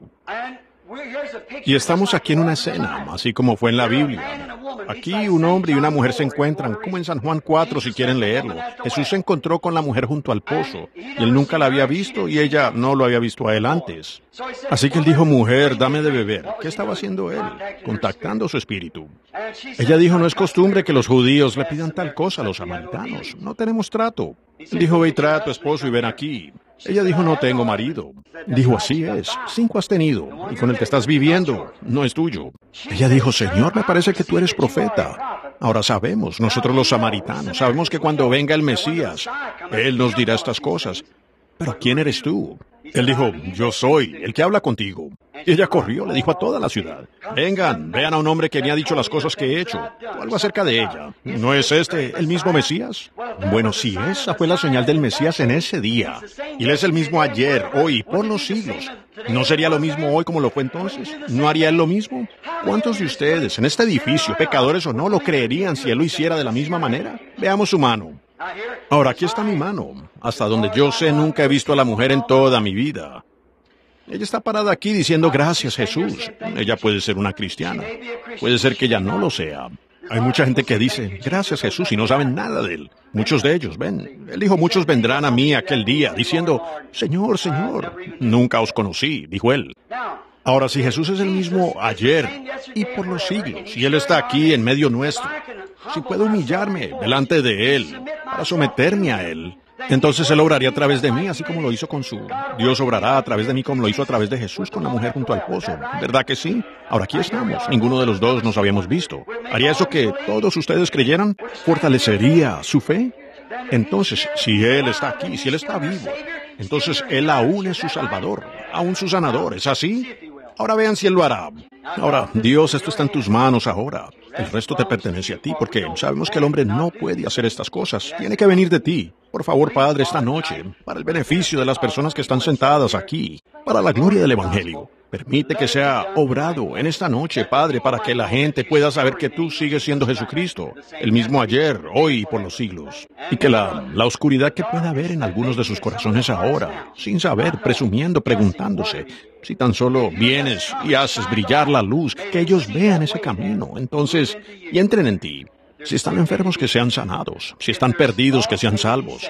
Y estamos aquí en una escena, así como fue en la Biblia. Aquí un hombre y una mujer se encuentran, como en San Juan 4, si quieren leerlo. Jesús se encontró con la mujer junto al pozo, y él nunca la había visto, y ella no lo había visto a él antes. Así que él dijo, mujer, dame de beber. ¿Qué estaba haciendo él? Contactando su espíritu. Ella dijo, no es costumbre que los judíos le pidan tal cosa a los samaritanos. No tenemos trato. Él dijo, ve y trae a tu esposo y ven aquí. Ella dijo, no tengo marido. Dijo, así es, 5 has tenido, y con el que estás viviendo no es tuyo. Ella dijo, Señor, me parece que tú eres profeta. Ahora sabemos, nosotros los samaritanos, sabemos que cuando venga el Mesías, Él nos dirá estas cosas. Pero ¿quién eres tú? Él dijo, yo soy el que habla contigo. Y ella corrió, le dijo a toda la ciudad, vengan, vean a un hombre que me ha dicho las cosas que he hecho, o algo acerca de ella. ¿No es este el mismo Mesías? Bueno, sí, esa fue la señal del Mesías en ese día. Y él es el mismo ayer, hoy, por los siglos. ¿No sería lo mismo hoy como lo fue entonces? ¿No haría él lo mismo? ¿Cuántos de ustedes en este edificio, pecadores o no, lo creerían si él lo hiciera de la misma manera? Veamos su mano. Ahora, aquí está mi mano. Hasta donde yo sé, nunca he visto a la mujer en toda mi vida. Ella está parada aquí diciendo, gracias, Jesús. Ella puede ser una cristiana. Puede ser que ella no lo sea. Hay mucha gente que dice, gracias, Jesús, y no saben nada de él. Muchos de ellos, ven. Él dijo, muchos vendrán a mí aquel día, diciendo, Señor, Señor, nunca os conocí, dijo él. Ahora, si Jesús es el mismo ayer y por los siglos, y Él está aquí en medio nuestro, si puedo humillarme delante de Él para someterme a Él, entonces Él obraría a través de mí, así como lo hizo con su... Dios obrará a través de mí como lo hizo a través de Jesús con la mujer junto al pozo. ¿Verdad que sí? Ahora aquí estamos. Ninguno de los dos nos habíamos visto. ¿Haría eso que todos ustedes creyeran? ¿Fortalecería su fe? Entonces, si Él está aquí, si Él está vivo, entonces Él aún es su Salvador, aún su sanador. ¿Es así? Ahora vean si Él lo hará. Ahora, Dios, esto está en tus manos ahora. El resto te pertenece a ti, porque sabemos que el hombre no puede hacer estas cosas. Tiene que venir de ti. Por favor, Padre, esta noche, para el beneficio de las personas que están sentadas aquí, para la gloria del Evangelio, permite que sea obrado en esta noche, Padre, para que la gente pueda saber que tú sigues siendo Jesucristo, el mismo ayer, hoy y por los siglos. Y que la oscuridad que pueda haber en algunos de sus corazones ahora, sin saber, presumiendo, preguntándose, si tan solo vienes y haces brillar la luz, que ellos vean ese camino, entonces, y entren en ti. Si están enfermos, que sean sanados. Si están perdidos, que sean salvos.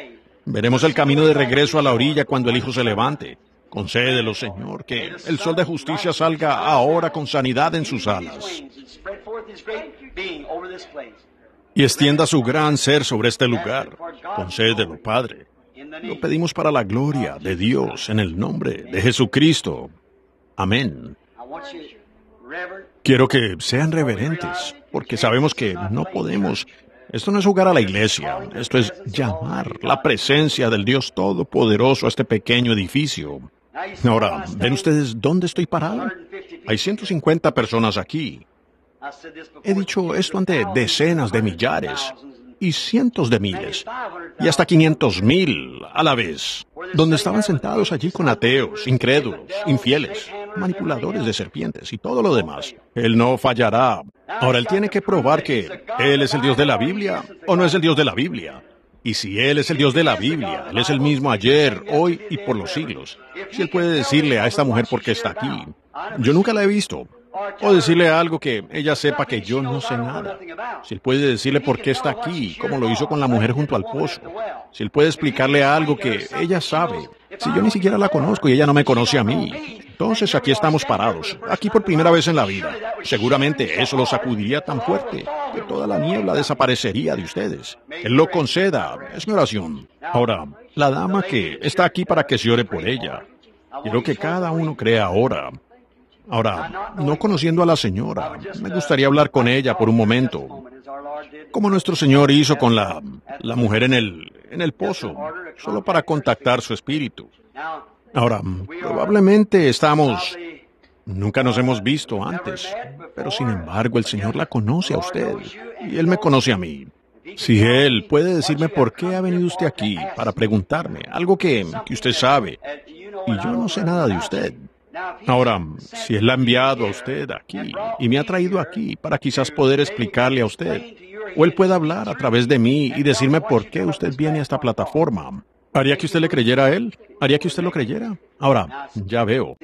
Veremos el camino de regreso a la orilla cuando el Hijo se levante. Concédelo, Señor, que el sol de justicia salga ahora con sanidad en sus alas y extienda su gran ser sobre este lugar. Concédelo, Padre. Lo pedimos para la gloria de Dios, en el nombre de Jesucristo. Amén. Quiero que sean reverentes, porque sabemos que no podemos. Esto no es jugar a la iglesia, esto es llamar la presencia del Dios Todopoderoso a este pequeño edificio. Ahora, ¿ven ustedes dónde estoy parado? Hay 150 personas aquí. He dicho esto ante decenas de millares y cientos de miles y hasta 500,000 a la vez, donde estaban sentados allí con ateos, incrédulos, infieles, manipuladores de serpientes y todo lo demás. Él no fallará. Ahora, él tiene que probar que él es el Dios de la Biblia o no es el Dios de la Biblia. Y si Él es el Dios de la Biblia, Él es el mismo ayer, hoy y por los siglos. Si Él puede decirle a esta mujer por qué está aquí, yo nunca la he visto, o decirle algo que ella sepa que yo no sé nada. Si Él puede decirle por qué está aquí, como lo hizo con la mujer junto al pozo. Si Él puede explicarle algo que ella sabe, si yo ni siquiera la conozco y ella no me conoce a mí. Entonces aquí estamos parados, aquí por primera vez en la vida. Seguramente eso lo sacudiría tan fuerte que toda la niebla desaparecería de ustedes. Él lo conceda, es mi oración. Ahora, la dama que está aquí para que se ore por ella. Quiero que cada uno crea ahora. Ahora, no conociendo a la señora, me gustaría hablar con ella por un momento, como nuestro Señor hizo con la mujer en el pozo, solo para contactar su espíritu. Ahora, probablemente nunca nos hemos visto antes, pero sin embargo el Señor la conoce a usted y Él me conoce a mí. Si Él puede decirme por qué ha venido usted aquí para preguntarme algo que usted sabe y yo no sé nada de usted. Ahora, si Él la ha enviado a usted aquí y me ha traído aquí para quizás poder explicarle a usted, o Él puede hablar a través de mí y decirme por qué usted viene a esta plataforma, ¿haría que usted le creyera a Él? ¿Haría que usted lo creyera? Ahora, ya veo.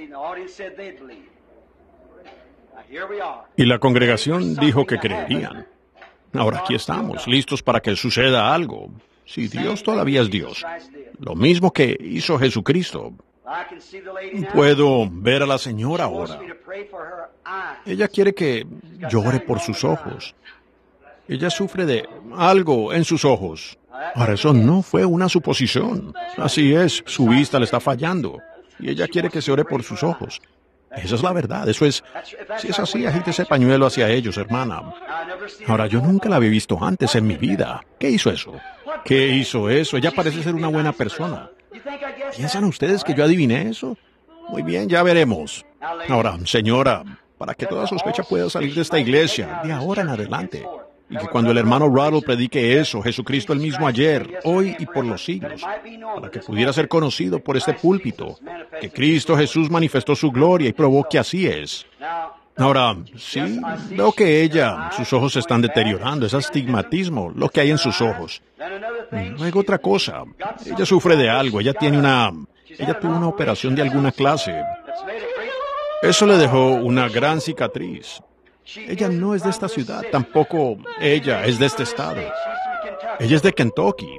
Y la congregación dijo que creerían. Ahora aquí estamos, listos para que suceda algo. Si Dios todavía es Dios, lo mismo que hizo Jesucristo. Puedo ver a la señora ahora. Ella quiere que llore por sus ojos. Ella sufre de algo en sus ojos. Ahora, eso no fue una suposición. Así es, su vista le está fallando. Y ella quiere que se ore por sus ojos. Esa es la verdad, eso es. Si es así, agite ese pañuelo hacia ellos, hermana. Ahora, yo nunca la había visto antes en mi vida. ¿Qué hizo eso? ¿Qué hizo eso? Ella parece ser una buena persona. ¿Piensan ustedes que yo adiviné eso? Muy bien, ya veremos. Ahora, señora, para que toda sospecha pueda salir de esta iglesia, de ahora en adelante, y que cuando el hermano Ruddle predique eso, Jesucristo el mismo ayer, hoy y por los siglos, para que pudiera ser conocido por este púlpito, que Cristo Jesús manifestó su gloria y probó que así es. Ahora, sí, veo que sus ojos se están deteriorando, es astigmatismo lo que hay en sus ojos. Luego otra cosa, ella sufre de algo, ella tuvo una operación de alguna clase. Eso le dejó una gran cicatriz. Ella no es de esta ciudad, tampoco ella es de este estado. Ella es de Kentucky.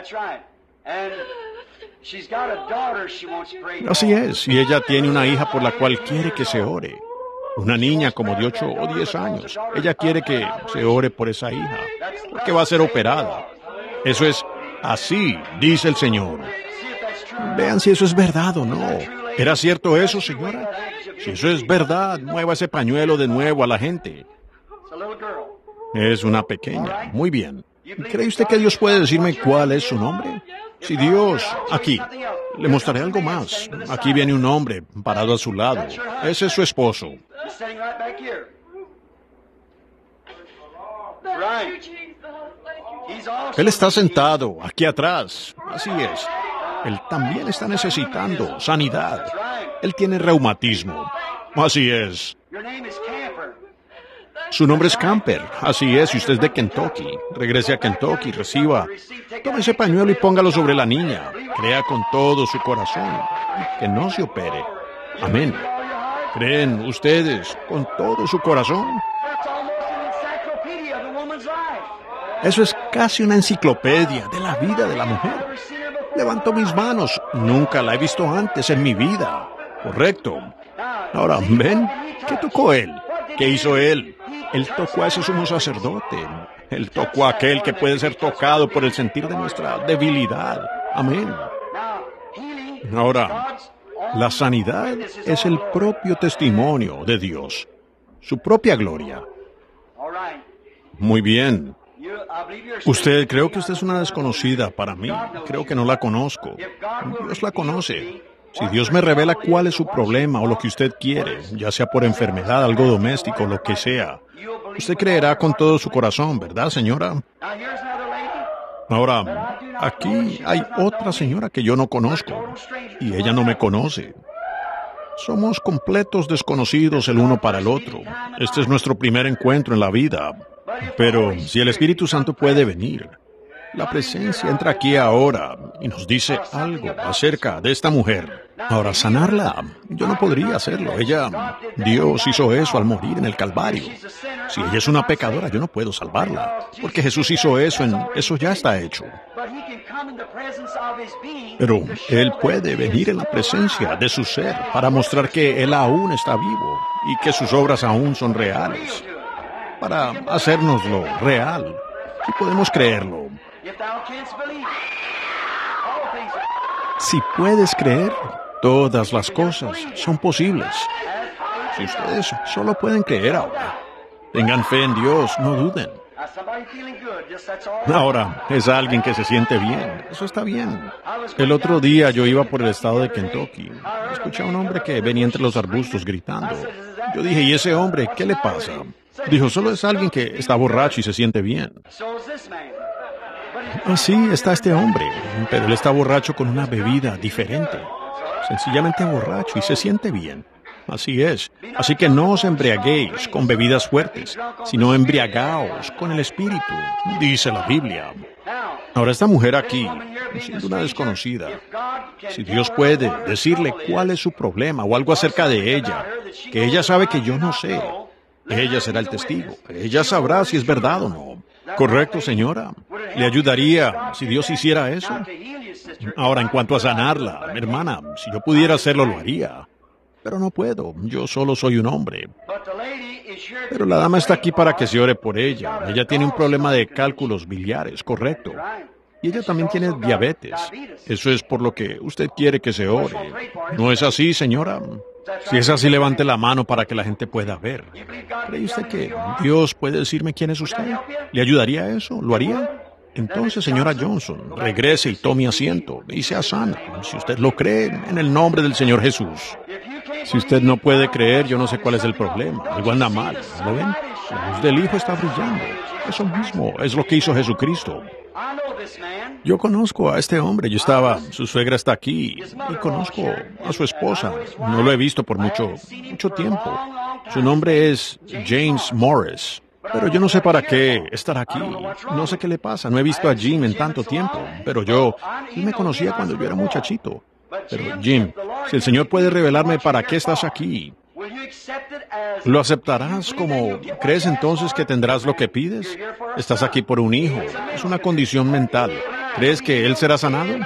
Así es, y ella tiene una hija por la cual quiere que se ore. Una niña como de 8 o 10 años. Ella quiere que se ore por esa hija, porque va a ser operada. Eso es así, dice el Señor. Vean si eso es verdad o no. ¿Era cierto eso, señora? Si eso es verdad, mueva ese pañuelo de nuevo a la gente. Es una pequeña. Muy bien. ¿Cree usted que Dios puede decirme cuál es su nombre? Si Dios, aquí, le mostraré algo más. Aquí viene un hombre parado a su lado. Ese es su esposo. Él está sentado aquí atrás. Así es. Él también está necesitando sanidad. Él tiene reumatismo. Así es. Su nombre es Camper. Así es, y usted es de Kentucky. Regrese a Kentucky, reciba. Tome ese pañuelo y póngalo sobre la niña. Crea con todo su corazón y que no se opere. Amén. ¿Creen ustedes con todo su corazón? Eso es casi una enciclopedia de la vida de la mujer. Levanto mis manos. Nunca la he visto antes en mi vida. Correcto. Ahora, ¿ven? ¿Qué tocó él? ¿Qué hizo él? Él tocó a ese sumo sacerdote. Él tocó a aquel que puede ser tocado por el sentir de nuestra debilidad. Amén. Ahora, la sanidad es el propio testimonio de Dios, su propia gloria. Muy bien. Creo que usted es una desconocida para mí. Creo que no la conozco. Dios la conoce. Si Dios me revela cuál es su problema o lo que usted quiere, ya sea por enfermedad, algo doméstico, lo que sea, usted creerá con todo su corazón, ¿verdad, señora? Ahora, aquí hay otra señora que yo no conozco, y ella no me conoce. Somos completos desconocidos el uno para el otro. Este es nuestro primer encuentro en la vida. Pero si el Espíritu Santo puede venir, la presencia entra aquí ahora y nos dice algo acerca de esta mujer. Ahora, sanarla, yo no podría hacerlo. Dios hizo eso al morir en el Calvario. Si ella es una pecadora, yo no puedo salvarla, porque Jesús hizo eso, eso ya está hecho. Pero Él puede venir en la presencia de su ser para mostrar que Él aún está vivo y que sus obras aún son reales, para hacérnoslo real, si podemos creerlo. Si puedes creer, todas las cosas son posibles. Si ustedes solo pueden creer ahora, tengan fe en Dios, no duden. Ahora, es alguien que se siente bien. Eso está bien. El otro día yo iba por el estado de Kentucky. Escuché a un hombre que venía entre los arbustos gritando. Yo dije, ¿y ese hombre qué le pasa? Dijo, solo es alguien que está borracho y se siente bien. Así está este hombre, pero él está borracho con una bebida diferente. Sencillamente borracho y se siente bien. Así es. Así que no os embriaguéis con bebidas fuertes, sino embriagaos con el Espíritu, dice la Biblia. Ahora esta mujer aquí, siendo una desconocida, si Dios puede decirle cuál es su problema o algo acerca de ella, que ella sabe que yo no sé, ella será el testigo. Ella sabrá si es verdad o no. ¿Correcto, señora? ¿Le ayudaría si Dios hiciera eso? Ahora, en cuanto a sanarla, hermana, si yo pudiera hacerlo, lo haría. Pero no puedo, yo solo soy un hombre. Pero la dama está aquí para que se ore por ella. Ella tiene un problema de cálculos biliares, correcto. Y ella también tiene diabetes. Eso es por lo que usted quiere que se ore. ¿No es así, señora? Si es así, levante la mano para que la gente pueda ver. ¿Cree usted que Dios puede decirme quién es usted? ¿Le ayudaría a eso? ¿Lo haría? Entonces, señora Johnson, regrese y tome asiento y sea sana, si usted lo cree, en el nombre del Señor Jesús. Si usted no puede creer, yo no sé cuál es el problema. Algo anda mal, ¿lo ven? La luz del Hijo está brillando. Eso mismo es lo que hizo Jesucristo. Yo conozco a este hombre, su suegra está aquí, y conozco a su esposa. No lo he visto por mucho tiempo. Su nombre es James Morris. Pero yo no sé para qué estar aquí. No sé qué le pasa. No he visto a Jim en tanto tiempo. Pero él me conocía cuando yo era muchachito. Pero Jim, si el Señor puede revelarme para qué estás aquí, ¿lo aceptarás como crees entonces que tendrás lo que pides? Estás aquí por un hijo. Es una condición mental. ¿Crees que él será sanado?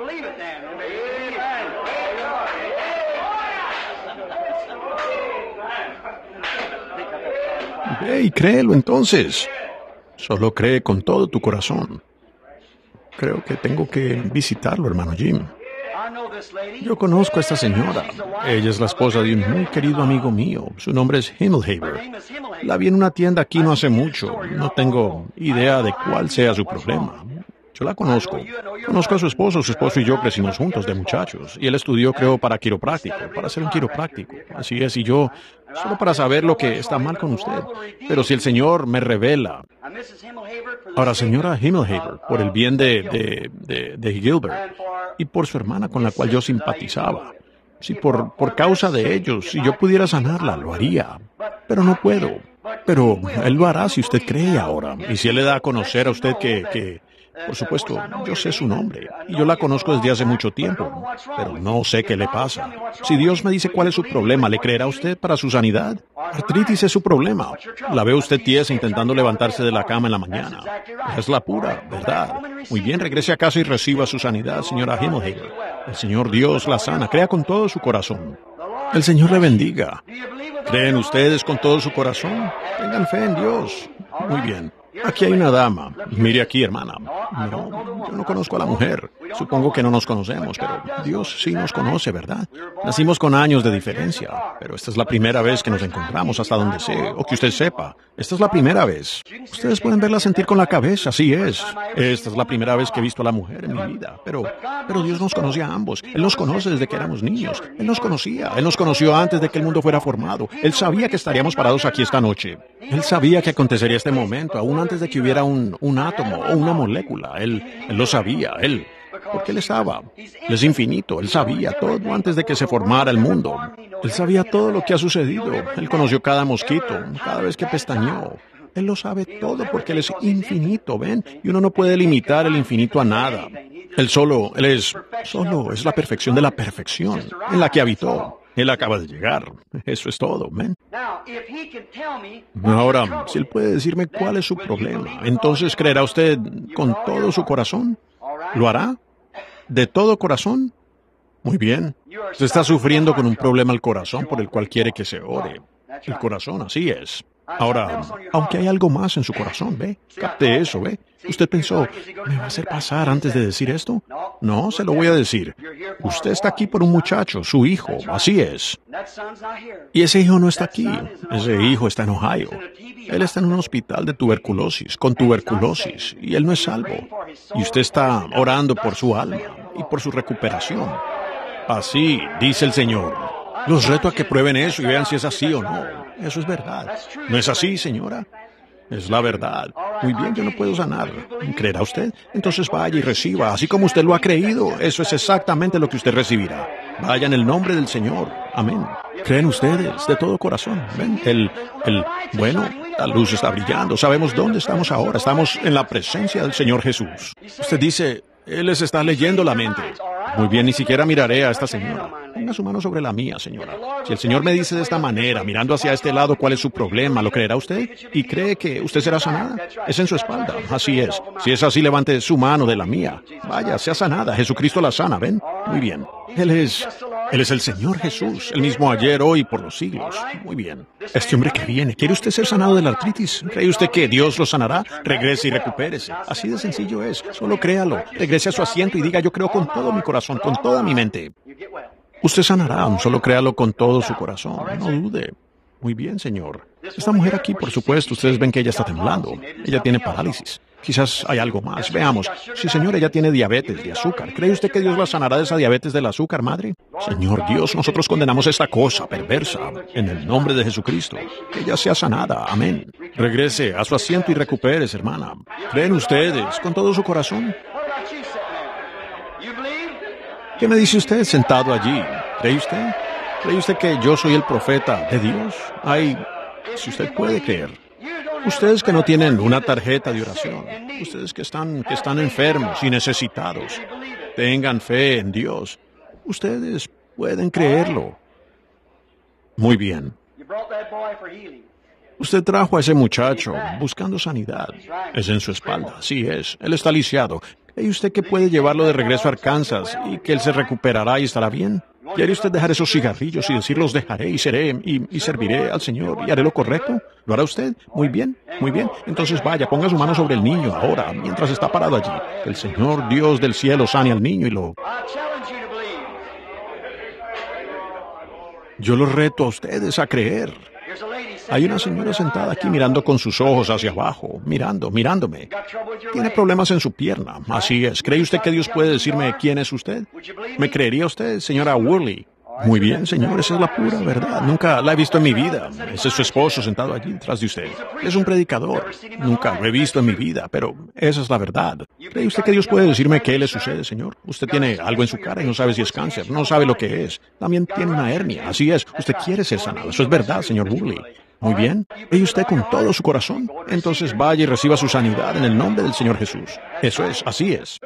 Y créelo entonces. Solo cree con todo tu corazón. Creo que tengo que visitarlo, hermano Jim. Yo conozco a esta señora. Ella es la esposa de un muy querido amigo mío. Su nombre es Himmelhaber. La vi en una tienda aquí no hace mucho. No tengo idea de cuál sea su problema. Yo la conozco. Conozco a su esposo y yo crecimos juntos de muchachos. Y él estudió, creo, para quiropráctico, para ser un quiropráctico. Así es, y yo, solo para saber lo que está mal con usted. Pero si el Señor me revela. Ahora, señora Himmelhaber, por el bien de Gilbert y por su hermana con la cual yo simpatizaba. Si por causa de ellos, si yo pudiera sanarla, lo haría. Pero no puedo. Pero Él lo hará si usted cree ahora. Y si Él le da a conocer a usted que Por supuesto, yo sé su nombre, y yo la conozco desde hace mucho tiempo, pero no sé qué le pasa. Si Dios me dice cuál es su problema, ¿le creerá usted para su sanidad? Artritis es su problema. La ve usted tiesa intentando levantarse de la cama en la mañana. Es la pura verdad. Muy bien, regrese a casa y reciba su sanidad, señora Himmelheim. El Señor Dios la sana. Crea con todo su corazón. El Señor le bendiga. ¿Creen ustedes con todo su corazón? Tengan fe en Dios. Muy bien. Aquí hay una dama. Mire aquí, hermana. No, yo no conozco a la mujer. Supongo que no nos conocemos, pero Dios sí nos conoce, ¿verdad? Nacimos con años de diferencia, pero esta es la primera vez que nos encontramos hasta donde sé, o que usted sepa. Esta es la primera vez. Ustedes pueden verla sentir con la cabeza, así es. Esta es la primera vez que he visto a la mujer en mi vida, pero Dios nos conocía a ambos. Él nos conoce desde que éramos niños. Él nos conocía. Él nos conoció antes de que el mundo fuera formado. Él sabía que estaríamos parados aquí esta noche. Él sabía que acontecería este momento, aún antes de que hubiera un átomo o una molécula. Él lo sabía, porque Él estaba. Él es infinito, Él sabía todo antes de que se formara el mundo. Él sabía todo lo que ha sucedido. Él conoció cada mosquito, cada vez que pestañeó. Él lo sabe todo porque Él es infinito, ¿ven? Y uno no puede limitar el infinito a nada. Él es la perfección de la perfección en la que habitó. Él acaba de llegar. Eso es todo, ¿ven? Ahora, si Él puede decirme cuál es su problema, entonces ¿creerá usted con todo su corazón? ¿Lo hará? ¿De todo corazón? Muy bien. Usted está sufriendo con un problema al corazón por el cual quiere que se ore. El corazón, así es. Ahora, aunque hay algo más en su corazón, ¿ve? Capte eso, ¿ve? Usted pensó, ¿me va a hacer pasar antes de decir esto? No, se lo voy a decir. Usted está aquí por un muchacho, su hijo, así es. Y ese hijo no está aquí. Ese hijo está en Ohio. Él está en un hospital de tuberculosis, con tuberculosis, y él no es salvo. Y usted está orando por su alma y por su recuperación. Así dice el Señor. Los reto a que prueben eso y vean si es así o no. Eso es verdad. ¿No es así, señora? Es la verdad. Muy bien, yo no puedo sanar. ¿Creerá usted? Entonces vaya y reciba, así como usted lo ha creído. Eso es exactamente lo que usted recibirá. Vaya en el nombre del Señor. Amén. ¿Creen ustedes de todo corazón? ¿Ven? Bueno, la luz está brillando. Sabemos dónde estamos ahora. Estamos en la presencia del Señor Jesús. Usted dice, Él les está leyendo la mente. Muy bien, ni siquiera miraré a esta señora. Ponga su mano sobre la mía, señora. Si el Señor me dice de esta manera, mirando hacia este lado, cuál es su problema, ¿lo creerá usted? ¿Y cree que usted será sanada? Es en su espalda. Así es. Si es así, levante su mano de la mía. Vaya, sea sanada. Jesucristo la sana, ¿ven? Muy bien. Él es el Señor Jesús, el mismo ayer, hoy y por los siglos. Muy bien. Este hombre que viene, ¿quiere usted ser sanado de la artritis? ¿Cree usted que Dios lo sanará? Regrese y recupérese. Así de sencillo es. Solo créalo. Regrese a su asiento y diga, yo creo con todo mi corazón, con toda mi mente. Usted sanará, solo créalo con todo su corazón. No dude. Muy bien, Señor. Esta mujer aquí, por supuesto, ustedes ven que ella está temblando. Ella tiene parálisis. Quizás hay algo más. Veamos. Sí, Señor, ella tiene diabetes de azúcar. ¿Cree usted que Dios la sanará de esa diabetes del azúcar, madre? Señor Dios, nosotros condenamos esta cosa perversa en el nombre de Jesucristo. Que ella sea sanada. Amén. Regrese a su asiento y recupérese, hermana. ¿Creen ustedes con todo su corazón? ¿Qué me dice usted sentado allí? ¿Cree usted? ¿Cree usted que yo soy el profeta de Dios? Si usted puede creer. Ustedes que no tienen una tarjeta de oración, ustedes que están enfermos y necesitados, tengan fe en Dios. Ustedes pueden creerlo. Muy bien. Usted trajo a ese muchacho buscando sanidad. Es en su espalda, así es. Él está lisiado. ¿Cree usted que puede llevarlo de regreso a Arkansas y que él se recuperará y estará bien? ¿Quiere usted dejar esos cigarrillos y decir los dejaré y seré y serviré al Señor y haré lo correcto? ¿Lo hará usted? Muy bien, muy bien. Entonces vaya, ponga su mano sobre el niño ahora, mientras está parado allí. Que el Señor Dios del cielo sane al niño y lo... Yo los reto a ustedes a creer. Hay una señora sentada aquí mirando con sus ojos hacia abajo, mirándome. Tiene problemas en su pierna. Así es. ¿Cree usted que Dios puede decirme quién es usted? ¿Me creería usted, señora Worley? Muy bien, señor, esa es la pura verdad. Nunca la he visto en mi vida. Ese es su esposo sentado allí detrás de usted. Es un predicador. Nunca lo he visto en mi vida, pero esa es la verdad. ¿Cree usted que Dios puede decirme qué le sucede, señor? Usted tiene algo en su cara y no sabe si es cáncer, no sabe lo que es. También tiene una hernia. Así es. Usted quiere ser sanado. Eso es verdad, señor Worley. Muy bien. ¿Y usted con todo su corazón? Entonces vaya y reciba su sanidad en el nombre del Señor Jesús. Eso es, así es.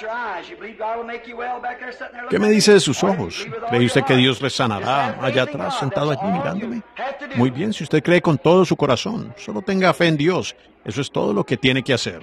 ¿Qué me dice de sus ojos? ¿Cree usted que Dios les sanará allá atrás, sentado allí mirándome? Muy bien, si usted cree con todo su corazón, solo tenga fe en Dios. Eso es todo lo que tiene que hacer.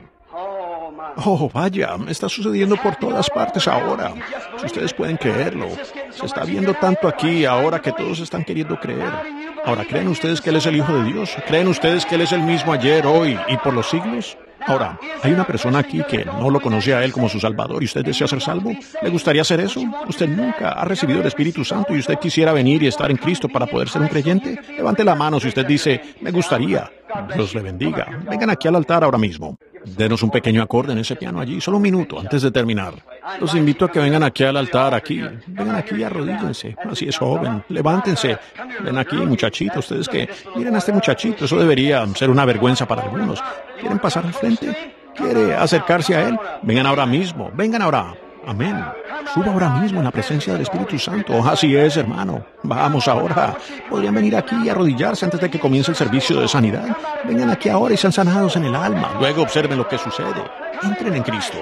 Oh, vaya, está sucediendo por todas partes ahora. Si ustedes pueden creerlo. Se está viendo tanto aquí ahora que todos están queriendo creer. Ahora, ¿creen ustedes que Él es el Hijo de Dios? ¿Creen ustedes que Él es el mismo ayer, hoy y por los siglos? Ahora, hay una persona aquí que no lo conoce a Él como su Salvador y usted desea ser salvo. ¿Le gustaría hacer eso? ¿Usted nunca ha recibido el Espíritu Santo y usted quisiera venir y estar en Cristo para poder ser un creyente? Levante la mano si usted dice, me gustaría. Dios le bendiga. Vengan aquí al altar ahora mismo. Denos un pequeño acorde en ese piano allí, solo un minuto antes de terminar. Los invito a que vengan aquí al altar, aquí. Vengan aquí y arrodíllense. Así es, joven. Levántense. Ven aquí, muchachito. Ustedes que miren a este muchachito. Eso debería ser una vergüenza para algunos. ¿Quieren pasar al frente? ¿Quiere acercarse a Él? Vengan ahora mismo. Vengan ahora. Amén. Suba ahora mismo en la presencia del Espíritu Santo. Así es, hermano. Vamos ahora. Podrían venir aquí y arrodillarse antes de que comience el servicio de sanidad. Vengan aquí ahora y sean sanados en el alma. Luego observen lo que sucede. Entren en Cristo.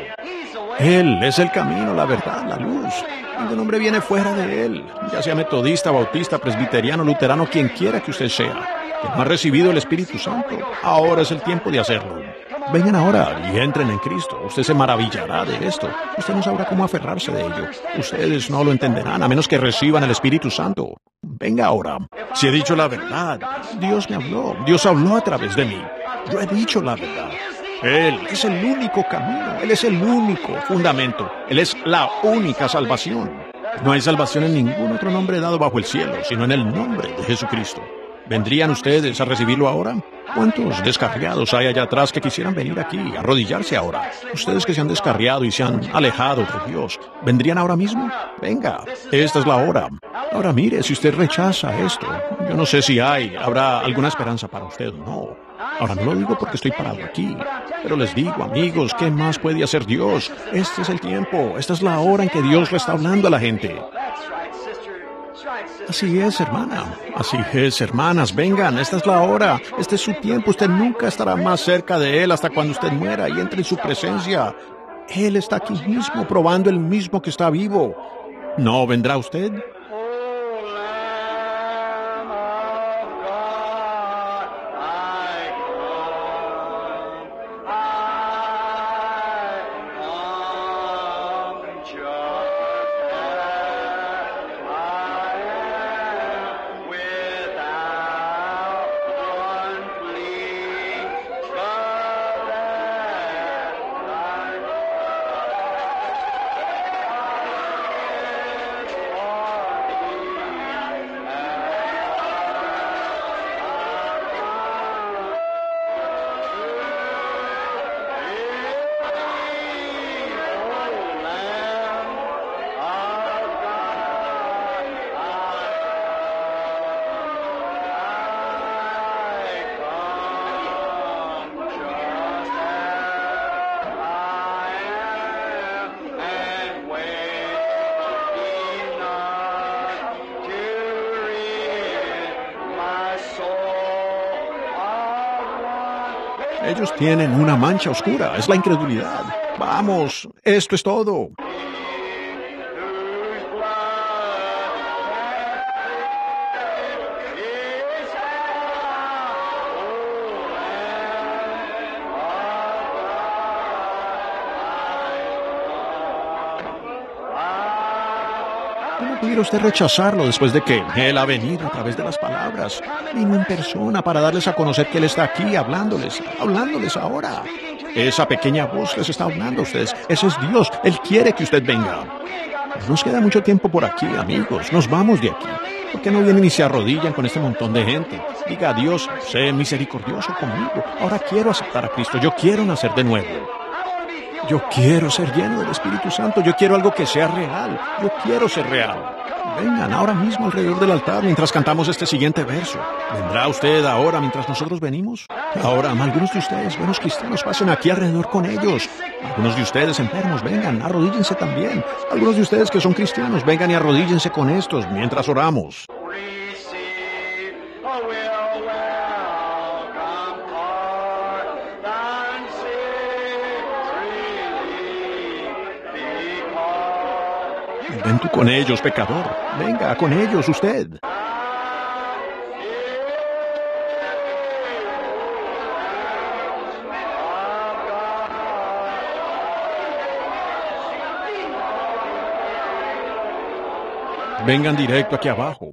Él es el camino, la verdad, la luz. Ningún hombre viene fuera de Él. Ya sea metodista, bautista, presbiteriano, luterano, quien quiera que usted sea. Que no ha recibido el Espíritu Santo. Ahora es el tiempo de hacerlo. Vengan ahora y entren en Cristo. Usted se maravillará de esto. Usted no sabrá cómo aferrarse de ello. Ustedes no lo entenderán a menos que reciban el Espíritu Santo. Venga ahora. Si he dicho la verdad, Dios me habló. Dios habló a través de mí. Yo he dicho la verdad. Él es el único camino. Él es el único fundamento. Él es la única salvación. No hay salvación en ningún otro nombre dado bajo el cielo, sino en el nombre de Jesucristo. ¿Vendrían ustedes a recibirlo ahora? ¿Cuántos descarriados hay allá atrás que quisieran venir aquí, a arrodillarse ahora? Ustedes que se han descarriado y se han alejado de Dios, ¿vendrían ahora mismo? Venga, esta es la hora. Ahora mire, si usted rechaza esto, yo no sé si habrá alguna esperanza para usted o no. Ahora no lo digo porque estoy parado aquí, pero les digo, amigos, ¿qué más puede hacer Dios? Este es el tiempo, esta es la hora en que Dios le está hablando a la gente. Así es, hermana. Así es, hermanas. Vengan, esta es la hora. Este es su tiempo. Usted nunca estará más cerca de Él hasta cuando usted muera y entre en su presencia. Él está aquí mismo, probando el mismo que está vivo. ¿No vendrá usted? Ellos tienen una mancha oscura, es la incredulidad. Vamos, esto es todo. ¿Cómo pudiera usted rechazarlo después de que Él ha venido a través de las palabras? Vino en persona para darles a conocer que Él está aquí hablándoles ahora. Esa pequeña voz les está hablando a ustedes. Ese es Dios. Él quiere que usted venga. Nos queda mucho tiempo por aquí, amigos. Nos vamos de aquí. ¿Por qué no vienen y se arrodillan con este montón de gente? Diga a Dios, sé misericordioso conmigo. Ahora quiero aceptar a Cristo. Yo quiero nacer de nuevo. Yo quiero ser lleno del Espíritu Santo. Yo quiero algo que sea real. Yo quiero ser real. Vengan ahora mismo alrededor del altar mientras cantamos este siguiente verso. ¿Vendrá usted ahora mientras nosotros venimos? Ahora, algunos de ustedes, buenos cristianos, pasen aquí alrededor con ellos. Algunos de ustedes enfermos, vengan, arrodíllense también. Algunos de ustedes que son cristianos, vengan y arrodíllense con estos mientras oramos. Ven tú con ellos, pecador. Venga, con ellos usted. Vengan directo aquí abajo.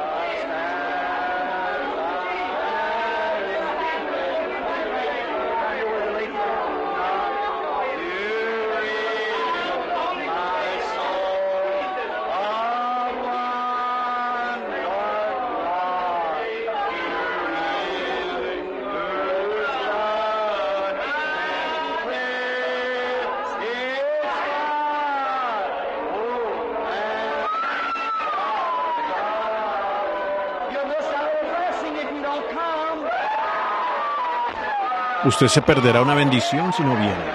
Usted se perderá una bendición si no viene.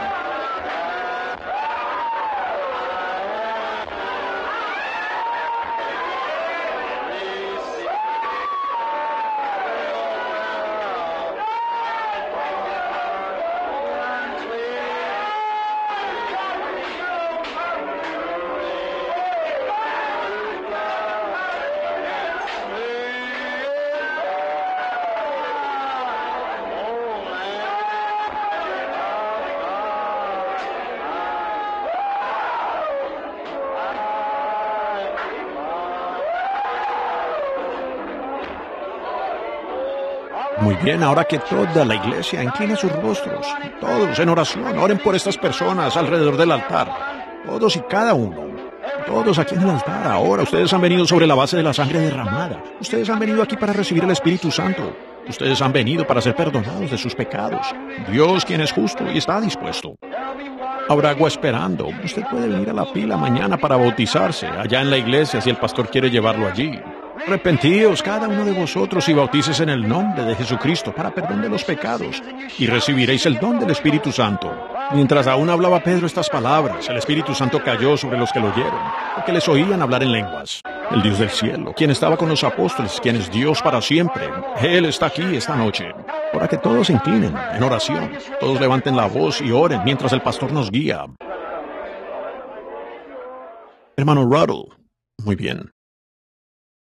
Muy bien, ahora que toda la iglesia inclina sus rostros, todos en oración, oren por estas personas alrededor del altar, todos y cada uno, todos aquí en el altar. Ahora ustedes han venido sobre la base de la sangre derramada, ustedes han venido aquí para recibir el Espíritu Santo, ustedes han venido para ser perdonados de sus pecados. Dios, quien es justo y está dispuesto. Habrá agua esperando. Usted puede venir a la pila mañana para bautizarse, allá en la iglesia si el pastor quiere llevarlo allí. Arrepentíos cada uno de vosotros y bautícese en el nombre de Jesucristo para perdón de los pecados, y recibiréis el don del Espíritu Santo. Mientras aún hablaba Pedro estas palabras, el Espíritu Santo cayó sobre los que lo oyeron, porque les oían hablar en lenguas. El Dios del cielo, quien estaba con los apóstoles, quien es Dios para siempre, Él está aquí esta noche. Para que todos se inclinen en oración, todos levanten la voz y oren mientras el pastor nos guía. Hermano Ruddle, muy bien.